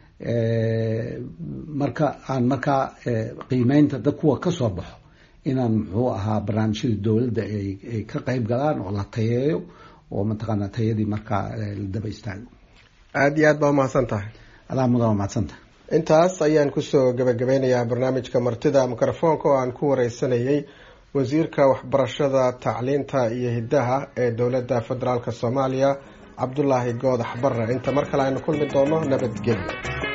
marka aan marka qiimeynta dad kuwa ka soo baxo inaan muxuu ahaa barnaamijyada dowladda ay ka qayb galaan oo la tayeeyo oo mataqaanaa tayadii markaa la daba istaago aad iyo aad baa umahadsan tahay adaa mudan umahadsan tahay intaas ayaan kusoo gabagabeynayaa barnaamijka martida mikrofoonka oo aan ku wareysanayay wasiirka waxbarashada tacliinta iyo hidaha ee dowladda federaalk Soomaaliya Cabdullaahi Goodax Barre inta mar kale aynu kulmi doono nabadgelyo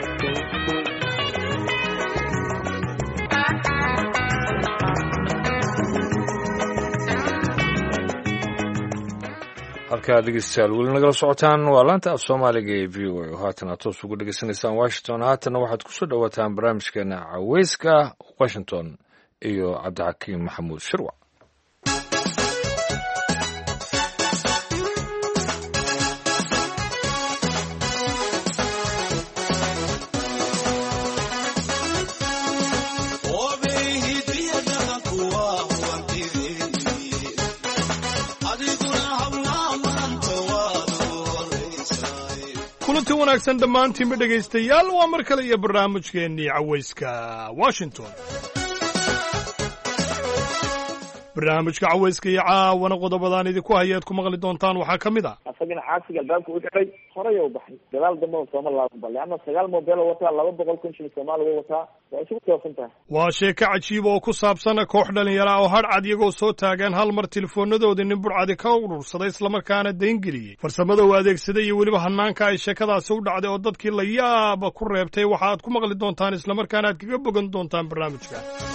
halkaa dhegeystayaal weli nagala socotaan waa laanta af soomaaliga ee v o a oo haatana toos ugu dhegeysanaysaan washington haatana waxaad kusoo dhawaataan barnaamijkeena caweyska washington iyo cabdixakiim maxamuud shirwac kulanti wanaagsan dhammaantiinba dhegaystayaal waa mar kale iyo barnaamijkeennii cawayska washington barnaamijka cawayska iyo caawana qodobadaan idinku hayaad ku maqli doontaan waxaa ka mid ah asagana caasiga albaabka u xidhay horay u baxay gadaal dambada sooma laabanba leanna 9 moobeel oo wataa 200 kun shilin Soomaali way wataa waa isugu toosan tahay waa sheeko cajiib oo ku saabsan koox dhalinyaro oo hadhcad iyagoo soo taagan hal mar telefoonadooda nin burcadi ka urursaday islamarkaana dayngeliyey farsamada uu adeegsaday iyo weliba hanaanka ay sheekadaasi u dhacday oo dadkii la yaaba ku reebtay waxa aad ku maqli doontaan islamarkaana aad kaga bogan doontaan barnaamijka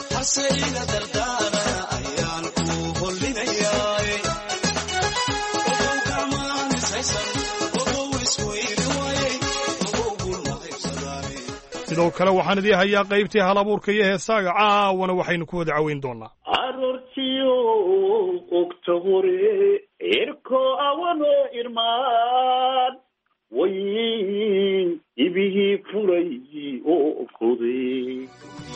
sidoo kale waxaan idii hayaa qaybtii hal abuurka iyo heesaaga caawana waxaynu ku wada caweyn doonaa aroortiyo ogta hore irko awano irmaan way ibihii furay oo koday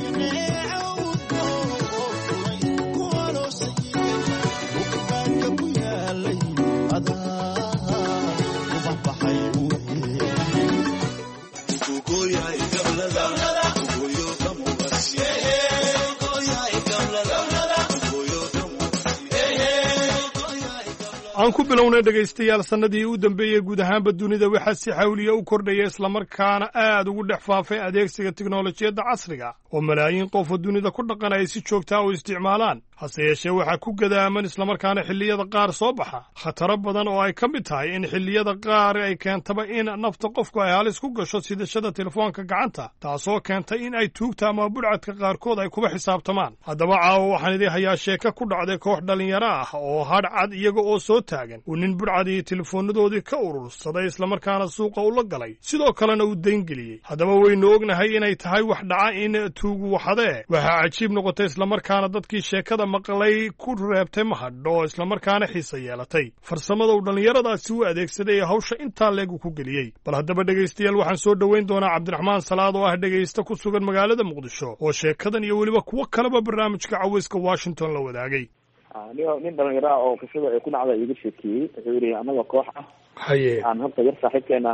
aan ku bilownay dhegaystayaal sannadii u dambeeyey guud ahaanba dunida waxaa si xawliya u kordhaya islamarkaana aad ugu dhex faafay adeegsiga tiknolojiyadda casriga oo malaayiin qof oo dunida ku dhaqan ay si joogtaa u isticmaalaan hase yeeshee waxaa ku gadaaman islamarkaana xilliyada qaar soo baxa khataro badan oo ay ka mid tahay in xilliyada qaar ay keentaba in nafta qofku ay halis ku gasho sidashada telefoonka gacanta taasoo keentay in ay tuugta ama budhcadka qaarkood ay kuba xisaabtamaan haddaba caawa waxaan idii hayaa sheeko ku dhacday koox dhalinyaro ah oo hadhcad iyaga oo soo taagan uu nin budhcadii telefoonadoodii ka urursaday islamarkaana suuqa ula galay sidoo kalena uu dayngeliyey haddaba waynu ognahay inay tahay wax dhaca in tuugu waxadee waxaa cajiib noqotay islamarkaana dadkii sheekada maqlay ku reebtay mahadho oo islamarkaana xiisa yeelatay farsamada uu dhallinyaradaasi u adeegsaday ee hawsha intaa leegu ku geliyey bal haddaba dhegaystayaal waxaan soo dhoweyn doonaa cabdiraxmaan salaad oo ah dhegaysta ku sugan magaalada muqdisho oo sheekadan iyo weliba kuwo kaleba barnaamijka cawayska washington la wadaagay nin dhalinyaro ah oo qisada ay ku dhacda iga sheekeeyey wuxuu yidhi annaga koox ah haye aan horta yar saaxiibkeena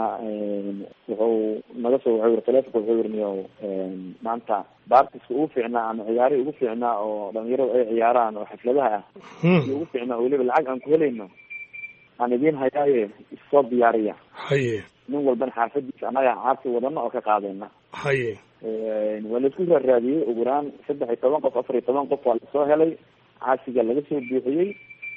wuxuu naga soo wuxuu yiri telefonka wuxuu yiri niyo maanta baartiska ugu fiicnaa ama ciyaari ugu fiicnaa oo dhalinyaradu ay ciyaaraan oo xafladaha ah ugu fiicnaa oo weliba lacag aan ku helayno aan idiin hayaaye isoo diyaariya haye nin walbana xaafadiisa annaga caasi wadano oo ka qaadayna haye waa laisku raaraadiyey ugu yaraan 13 qof 14 qof waa lasoo helay caasiga laga soo buuxiyey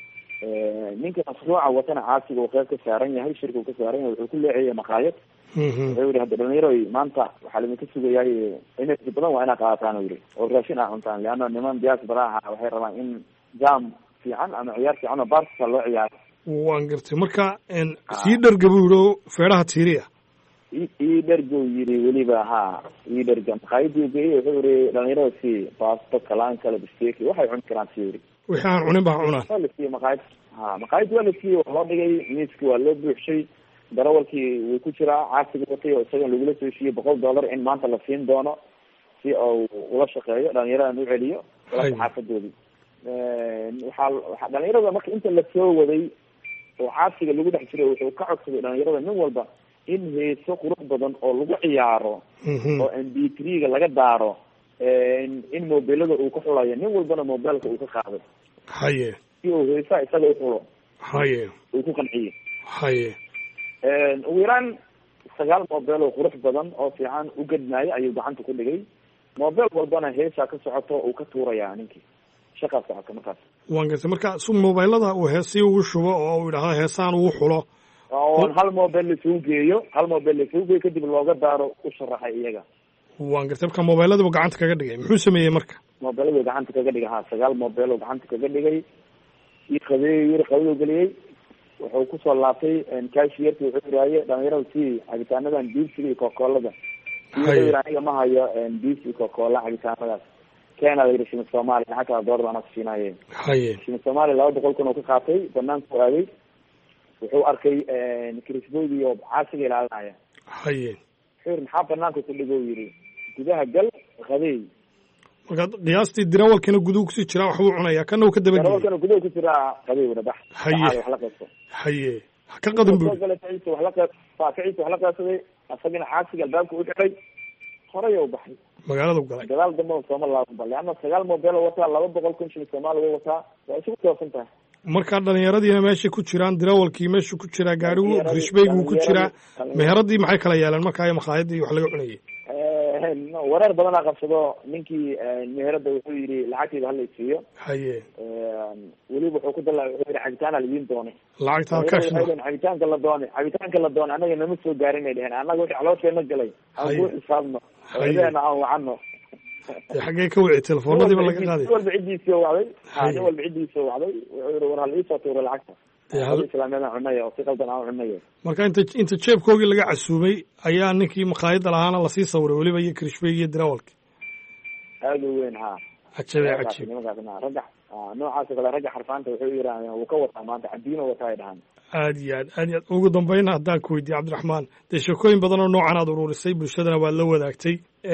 ninka mashruuca watana caasiga uu qayb ka saaran yahay shirka uu ka saaran yahay wuxuu ku leexiyey maqaayad wuxuu yidhi hadda dhalinyaro maanta waxaa laidinka sugayaay energy badan waa inaad qaadataan u yidhi oo raashin aa cuntaan leanna niman diaspora aha waxay rabaan in jam fiican ama ciyaar fiican oo baartisa loo ciyaaro waan gartay marka sii dharga buu yidhi oo feedhaha tiiriya ii dharguu yidhi weliba ha ii dharga maqaayadii geeyey wuxuu yidhi dhalinyarada sii baasto kalaan kale bisteki waxay cuni karaan sii yidhi wixii aan cunin baa cunaan waa la siiyey maqaayad maqaayad waa la siiyey waa loo dhigay miiski waa loo buuxshay darawalkii wuu ku jiraa caasiga watay oo isagan lagula soo heshiiyey $100 in maanta la siin doono si uu ula shaqeeyo dhalinyaradan u celiyo xaafadoodii waxaa dhalinyarada marka inta lasoo waday oo caasiga lagu dhex jiray wuxuu ka codsaday dhalinyarada nin walba in heeso qurux badan oo lagu ciyaaro oo MP3-ga laga daaro in mobilada uu ka xulayo nin walbana mobilka uu ka qaaday haye si uu heesaa isaga u xulo haye uu ku qanciyo haye ugu yaraan 9 mobil oo qurux badan oo fiican u gadnaayo ayuu gacanta ku dhigay mobil walbana heesaa ka socoto uu ka tuurayaa ninkii shaqa socota markaas waan gartay marka su mobilada uu heesii ugu shubo oo uu yidhaahdo heesaan ugu xulo oo hal mobil lasuu geeyo kadib looga daaro u sharaxay iyaga waan gartay marka mobiladaba gacanta kaga dhigay muxuu sameeyey marka mobiladu gacanta kaga dhigay 9 mobil oo gacanta kaga dhigay ii qabeeyo geliyey wuxuu kusoo laabtay cashier-ki wuxuu yidhaaye dhalinyarada si cabitaanadan biibsiga iyo kokolada aniga ma hayo biibsi kokola cabitaanadaas keena la yidhi shimid soomaaliya xataa doolar anaa kusiinaye haye shimid soomaaliya 200 kun oo ka qaatay banaanka u aaday wuxuu arkay krisboodi oo caasiga ilaalinaya haye wuxuu yidhi maxaa banaanka ku dhigo yidhi gudaha gal qadeey marka qiyaastii dirawalkana guduhu kusii jiraa waxbuu cunayaa kana uu ka dabageyey dirawalkana guduhu ku jiraa qadeey wada bax haye wax la qaysto haye ka qadan buu wax la qaybsaday asagina caasiga albaabka u xidhay horay u baxay magaalada galay gadaal dambe sooma laabanba leanna 9 mobile wataa 200 kun shilin Soomaali way wataa waa isugu toosan tahay marka dhalinyaradiina meesha ku jiraan dirawalkii meesha ku jira gaarigu rishbaygu ku jira meheradii maxay kala yeelan marka ay maqaayadii wax laga cunayay wareer badan qabsado ninkii meherada wuxuu yiri lacagteeda hal isiiyo haye waliba wuxuu ku dalay wuxuu yiri cabitaan la yiin doonay lacagta cash cabitaanka la doonay anaga nama soo gaarin ay dhaheen anaga wixii caloosheenna galay aan ku xisaabno ayadana aan wacno xagee ka wicii telefoonadiiba laga qaaday walba cidiisa wacday walba cidiisa wacday wuxuu yiri war hal ii soo tuuro lacagta islaamiyada cunaya oo si qaldan aan cunaya marka inta jeebkoogii laga casuumay ayaa ninkii maqaayada lahaana lasii sawiray waliba iyo krishbey iyo dirawalki aad u weyn ha cajabe cajib ragga noocaas kale ragga xarfaanta wuxuu yiraahdaa uu ka wataa maanta cadiino wataa dhahan aad iyo aad ugu dambeyn haddaan ku weydiiyo Cabdiraxmaan dee sheekooyin badan oo noocan aad ururisay bulshadana waa la wadaagtay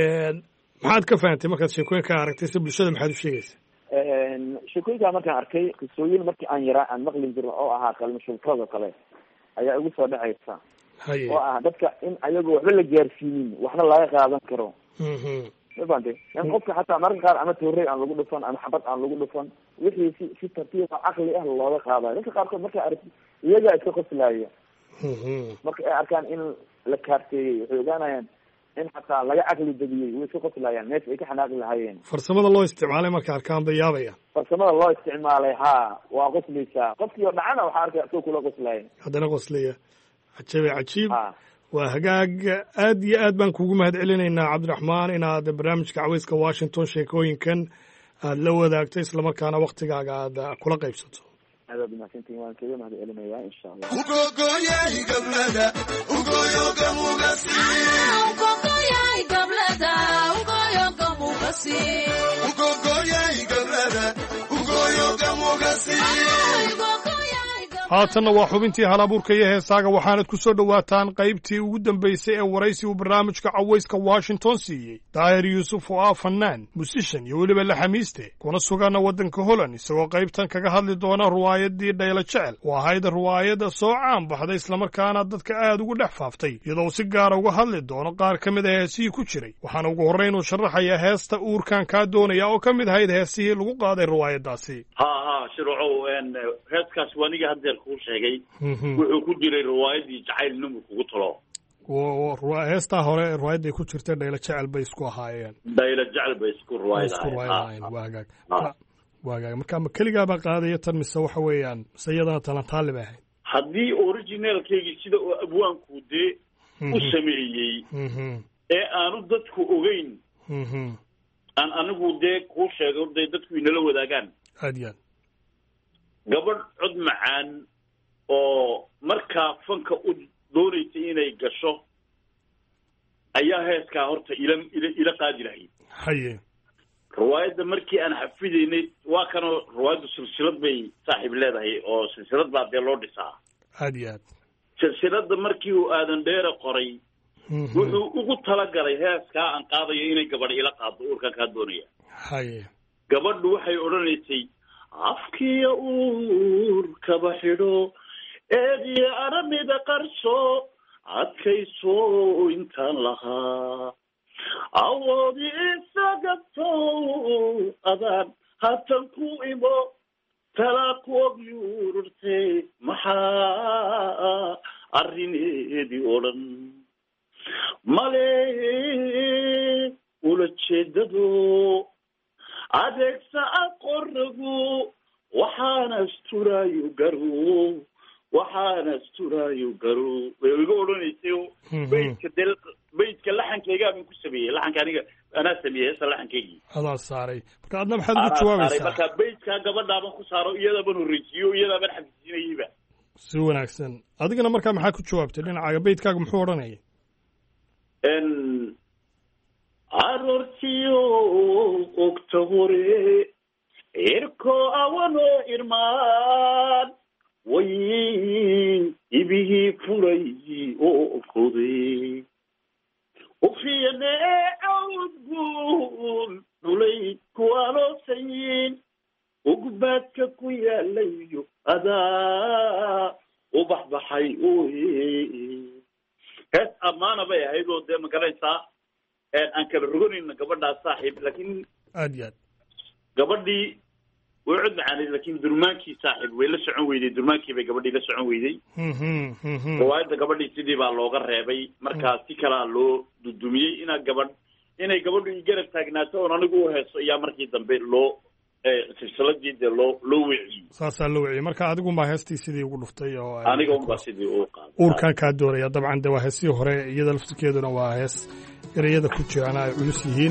maxaad ka fahantay markaad sheekooyinka aragtay si bulshada maxaad u sheegaysaa sheekooyinka markaan arkay qisooyin markii aan yaraa aan maqlin jiray oo ahaa kalma shulkada kale ayaa igu soo dhacaysa oo ah dadka in ayagu waxba la gaarsiinin waxna laga qaadan karo mabante in qofka xataa marka qaar ama toorey aan lagu dhufan ama xabad aan lagu dhufan wixii si tartiib ah aqli ah looga qaadayo dadka qaarkood marka aragti iyaga iska qoslaaya marka ay arkaan in la kaarteeyay waxay ogaanayaan in xataa laga aqli dabiyey way iska qoslayaan neef ay ka xanaaqi lahaayeen farsamada loo isticmaalay marka arkaan bayaabaya farsamada loo isticmaalay waa qoslaysaa qofkii oo dhacana waxaa arkay asoo kula qoslaya haddana qoslaya cajabe cajiib waa hagaag aad iyo aad baan kugu mahad celinaynaa Cabdiraxmaan inaad barnaamijka Cawayska Washington sheekooyinkan aad la wadaagtay islamarkaana waqtigaaga aad kula qaybsato aad mahadsantiin waan kaga mahad celinayaa insha Allah ugogoyay gablada ugoyoga mugasi ugogoyay gablada ugoyoga mugasi ugogoyay gablada ugoyoga mugasi haatanna waa xubintii halabuurka iyo heesaaga waxaanad ku soo dhowaataan qaybtii ugu dambaysay ee waraysi uu barnaamijka Cawayska Washington siiyey daahir yuusuf oo ah fanaan musishan iyo weliba la xamiiste kuna suganna waddanka Holland isagoo qaybtan kaga hadli doona ruwaayadii Dhayla Jecel oo ahayd ruwaayada soo caan baxday islamarkaana dadka aad ugu dhex faaftay iyadoo si gaara uga hadli doono qaar ka mid ah heesihii ku jiray waxaana ugu horreyn uu sharaxaya heesta uurkan kaa doonaya oo ka mid ahayd heesihii lagu qaaday ruwaayadaasi shirco heeskaas waniga haddeer kuu sheegay wuxuu ku jiray riwaayadii jacayl numar kugu talo heestaa hore riwaayadday ku jirtay Dhayla Jecel bay isku ahaayeen Dhayla Jecel bay isku riwaayadaayeen waagaag marka ma keligaa baa qaadaya tan mise waxa weeyaan mise iyadana talantaali bay ahayd haddii originalkeygii sida uu abwaanku dee u sameeyey ee aanu dadku ogeyn aan anigu dee kuu sheego dee dadku inala wadaagaan aad iyo aad gabadh cod macaan oo markaa fanka u doonaysay inay gasho ayaa heeskaa horta ila qaadi lahayd haye riwaayadda markii aan xafidaynay waa kanoo riwaayaddu silsilad bay saaxiib leedahay oo silsilad baa dee loo dhisaa aad iyo aad silsiladda markii uu aadan dheere qoray wuxuu ugu talagalay heeskaa aan qaadayo inay gabadh ila qaado uurkan kaa doonaya haye gabadhu waxay odhanaysay afkiya uurkaba xidho eediya aramida qarso adkayso intaan lahaa awoodi isagabto adaan hatan ku imo talaaqoog yuururte maxaa arrineedii oo dhan male ula jeedado adeegsa aqoragu waxaana asturayo garo way iga odhanaysay beydka laxankaygaa baan ku sameeyey laxanka aniga anaa sameeyey heesa laxankaygii adaa saaray marka adna maxaad ugu jawaabaysaa marka beydkaa gabadhaabaan ku saaro iyadaabaan horreysiiyo iyadaabaan xafidsiinayeyba si wanaagsan adigana markaa maxaa ku jawaabtay dhinacaaga beydkaaga muxuu odhanayay aroortiyo ogta hore irko awano irmaan way ibihii furay oo koday ufiyane awdguul dhulay kuwaaloosayin ugbaadka ku yaalayo adaa u baxbaxay hees ammaana bay ahayd oo dee ma garanaysaa aan kala roganayna gabadhaas saaxiib laakiin aad iyo aad gabadhii way cod macaanid laakiin durmaankii saaxiib way la socon weyday durmaankii bay gabadhii la socon weyday riwaayadda gabadhii sidii baa looga reebay markaa si kalaa loo dudumiyey inay gabadhu i garab taagnaato oon anigu u heeso ayaa markii dambe loo silsiladii dee loo wiciyey saasaa loo wiciyey marka adigunbaa heestii sidii ugu dhuftay oo aniga unbaa sidii uu qaaday uurkaan kaa doonaya dabcan de waa heesihii hore iyada laftirkeeduna waa hees ereyada ku jiraan ay culus yihiin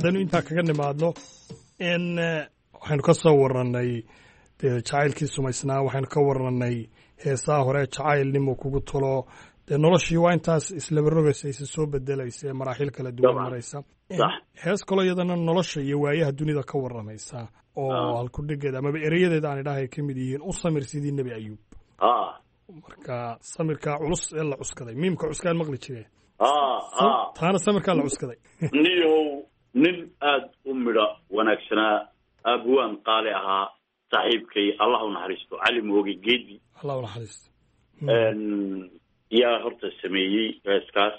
haddaynu intaa kaga nimaadno waxaynu ka soo warranay dee jacaylkii sumaysnaa, waxaynu ka warranay heesaha hore jacaylnimo kugu talo, dee noloshii waa intaas islaba rogaysa, isa soo bedelaysa, ee maraaxil kala duwan maraysa. hees kaloo iyadana nolosha iyo waayaha dunida ka warramaysa oo halkudhigeeda amaba erayadeeda aan idhahay ka mid yihiin u samir sidii nebi ayuub. marka samirkaa culus ee la cuskaday, miimka cuskaan maqli jireen, taana samirkaa la cuskaday. niyow nin aad u midho wanaagsanaa, abwaan qaali ahaa, saaxiibkay allah u naxariisto, cali mooge geedi, allah u naxariisto, yaa horta sameeyey heeskaas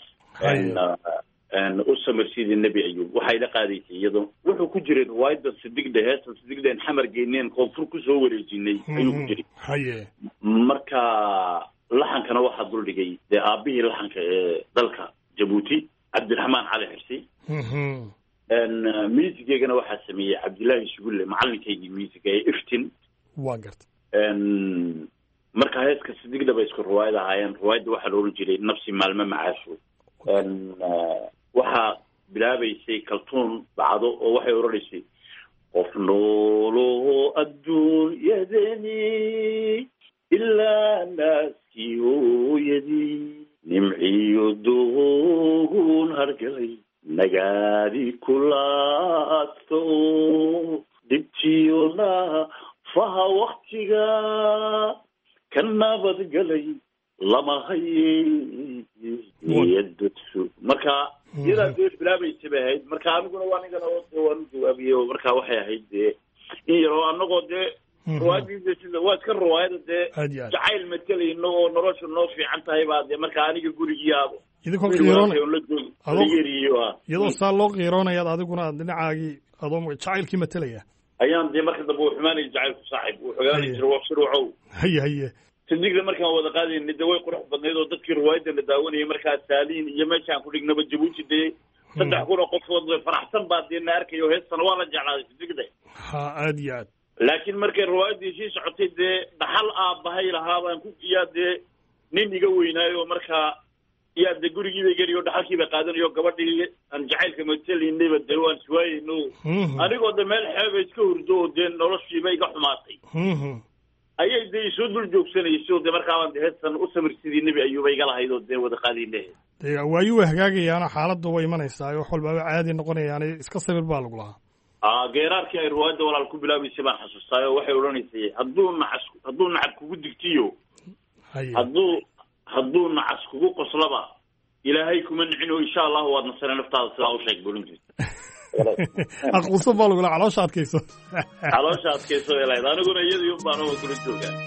u samir sidii nebi ayuub. waxay la qaadaysay iyadoo wuxuu ku jiray riwaayadda sidigda, heesta sidigdeen xamar geyneen koonfur ku soo wareejinay ayuu ku jiray. haye marka laxankana waxaa duldhigay dee aabbihii laxanka ee dalka jabuuti, cabdiraxmaan cali xirsi. miisigeygana waxaa sameeyey cabdillaahi sugulle, macalinkaygii miisiga ee iftin. waa garta. marka heeska sidigda bay isku riwaayad ahaayeen. riwaayadda waxaa la oran jiray nafsi maalme macaasho. waxaa bilaabaysay kaltuun bacdo oo waxay odhanaysay qof noolo adduunyadeni ilaa naaskii hooyadii nimciyo doogun hargalay nagaadi kulaasto dhibtiyo naafaha waktiga ka nabadgalay lama haye iyadadsu. marka iyadaa dee bilaabaysa bay ahayd. marka aniguna waa nigana waan u jawaabiyey oo marka waxay ahayd dee in yaroo anagoo dee riwaayadiisa sida waa iska riwaayada dee jacayl matelayno oo nolosha noo fiican tahay baa dee marka aniga gurigiiaabo idinkoo iyadoo saa loo qiiroonayaad adiguna aad dhinacaagii adoo jacaylkii matelaya ayaan dee marka dambe uu xumaanaya jacaylku saaxib uu xogaanay jira wabshiruucow. haye sidigda markaan wada qaadayna de way qurux badnayd oo dadkii riwaayadda la daawanayay markaa saaliin iyo meeshaan ku dhignaba jabuuti dee 3 kun oo qofood way faraxsan baa dee na arkayo heestana waa la jeclaaday sidigda. aad iyo aad. laakiin markay riwaayaddii sii socotay dee dhaxal aabbahay lahaa baan ku iyaa dee nin iga weynaayo markaa iyaa dee gurigiibay geliyo dhaxalkiibay qaadanayo gabadhii aan jacaylka matelaynayba dee waan iswaayayno anigoo de meel xeeba iska hurdo oo dee noloshiiba iga xumaatay ayay dee isoo dul joogsanayso dee markaabaan de heestan u samir sidii nebi ayuuba iga lahayd oo dee wada qaadayne. dee waayu way hagaagayaano xaaladdu way imanaysaa wax walbaaba caadi noqonayaan, iska sabir baa lagu lahaa. geeraarkii ay riwaayadda walaal ku bilaabaysay baan xasuustaayo waxay odhanaysay hadduu nacab kugu digtiyo hadduu nacas kugu qoslaba ilaahay kuma nicino insha allahu waad nasane naftaada sidaa u sheeg bulin jirta. aquuso baa lagula caloosha adkayso elayd aniguna iyadii un baan oo kula joogaa.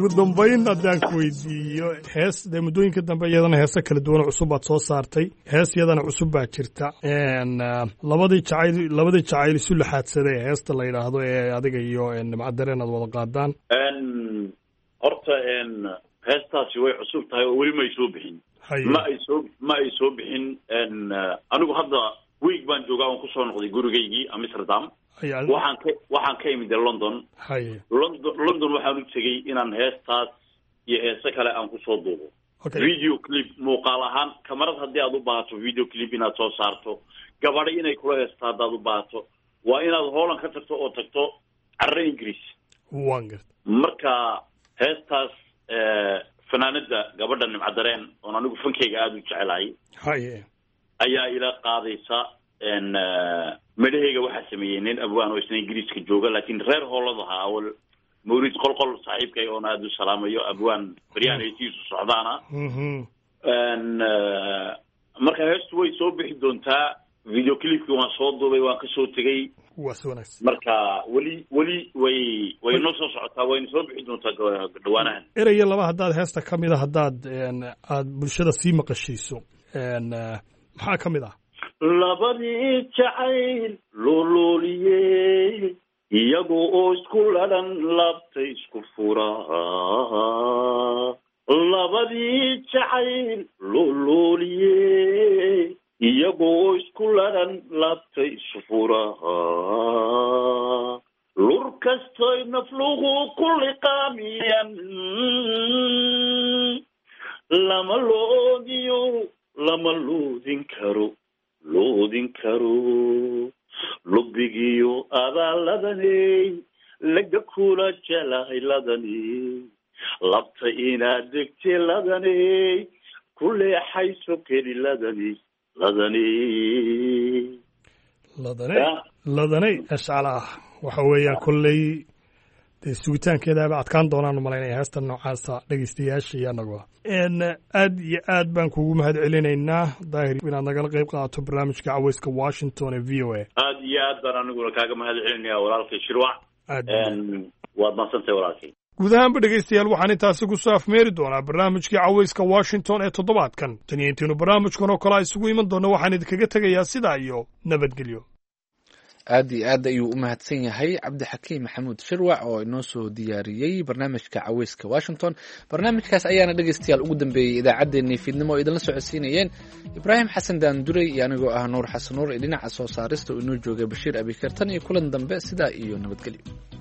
ugu dambayn haddaan ku weydiiyo hees dee muddooyinka dambe iyadana heese kala duwan cusub baad soo saartay hees iyadana cusub baa jirta labadii jacayl isu laxaadsaday heesta la yidhaahdo ee adiga iyo nimcadareen aad wada qaadaan horta heestaasi way cusub tahay oo weli ma ay soo bixin ma ay soo bixin anigu hadda week baan joogaa oon kusoo noqday gurigaygii Amsterdam waxaan ka imid London waxaan u tegey inaan heestaas iyo heese kale aan kusoo duubo video clip muuqaal ahaan kamarad haddii aad u baahato video clip inaad soo saarto gabadha inay kula heesta haddaad u baahato waa inaad Holland ka tagto oo tagto carre Ingiriis marka heestaas fanaanada gabadha nimcadareen oon anigu fankeyga aada u jecelahay ayaa ila qaadaysa midhahayga waxaa sameeyey nin abwaan oo isna ingiriiska jooga laakiin reer Holland ahaa awal mawlid qolqol saaxiibkay oon aada u salaamayo abwaan bariyaan heesiisu socdaana marka heestu way soo bixi doontaa video clipkii waan soo duubay waan ka soo tegey marka weli way noo soo socotaa wayna soo bixi doontaa dhawaanahan eraya laba haddaad heesta ka mid a haddaad aad bulshada sii maqashiiso maxaa ka mid ah labadii jacayl lolooliyey iyagoo oo isku ladhan laabtay isku furaa labadii jacayl lolooliyey iyagoo oo isku ladhan laabtay isku furaa lur kastoy nafluhu ku liqaamiyan lama loodin karo lubbigiyo adaaladani laga kula jelahay ladani labta inaad degtay ladani ku leexayso keli ladani ashcala waxa weeyaan kolley dee sugitaankeedaaba adkaan doonaan umalaynaya heesta noocaasa dhegeystayaasha iyo anagu aad iyo aad baan kugu mahad celinaynaa daahir inaad nagala qayb qaadato barnaamijka caweyska Washington ee VOA aad iyo aad baan aniguna kaaga mahad celinaya walaalkay Shirwac waad mahadsantahay walaalkay guud ahaanba dhegeystayaal waxaan intaasi ku soo afmeeri doonaa barnaamijkii caweyska Washington ee toddobaadkan tan iyo intiinu barnaamijkan oo kale isugu iman doono waxaan idinkaga tegayaa sidaa iyo nabadgelyo aad iyo aad ayuu u mahadsan yahay cabdixakiim maxamuud shirwac oo inoo soo diyaariyey barnaamijka caweyska Washington barnaamijkaas ayaana dhegeystayaal ugu dambeeyey idaacaddeenii fiidnimo oo idinla socodsiinayeen Ibraahim Xasan Daanduray iyo anigoo ah Nuur Xasan Nuur ee dhinaca soo saarista oo inoo joogay Bashiir Abikar tan iyo kulan dambe sidaa iyo nabadgelyo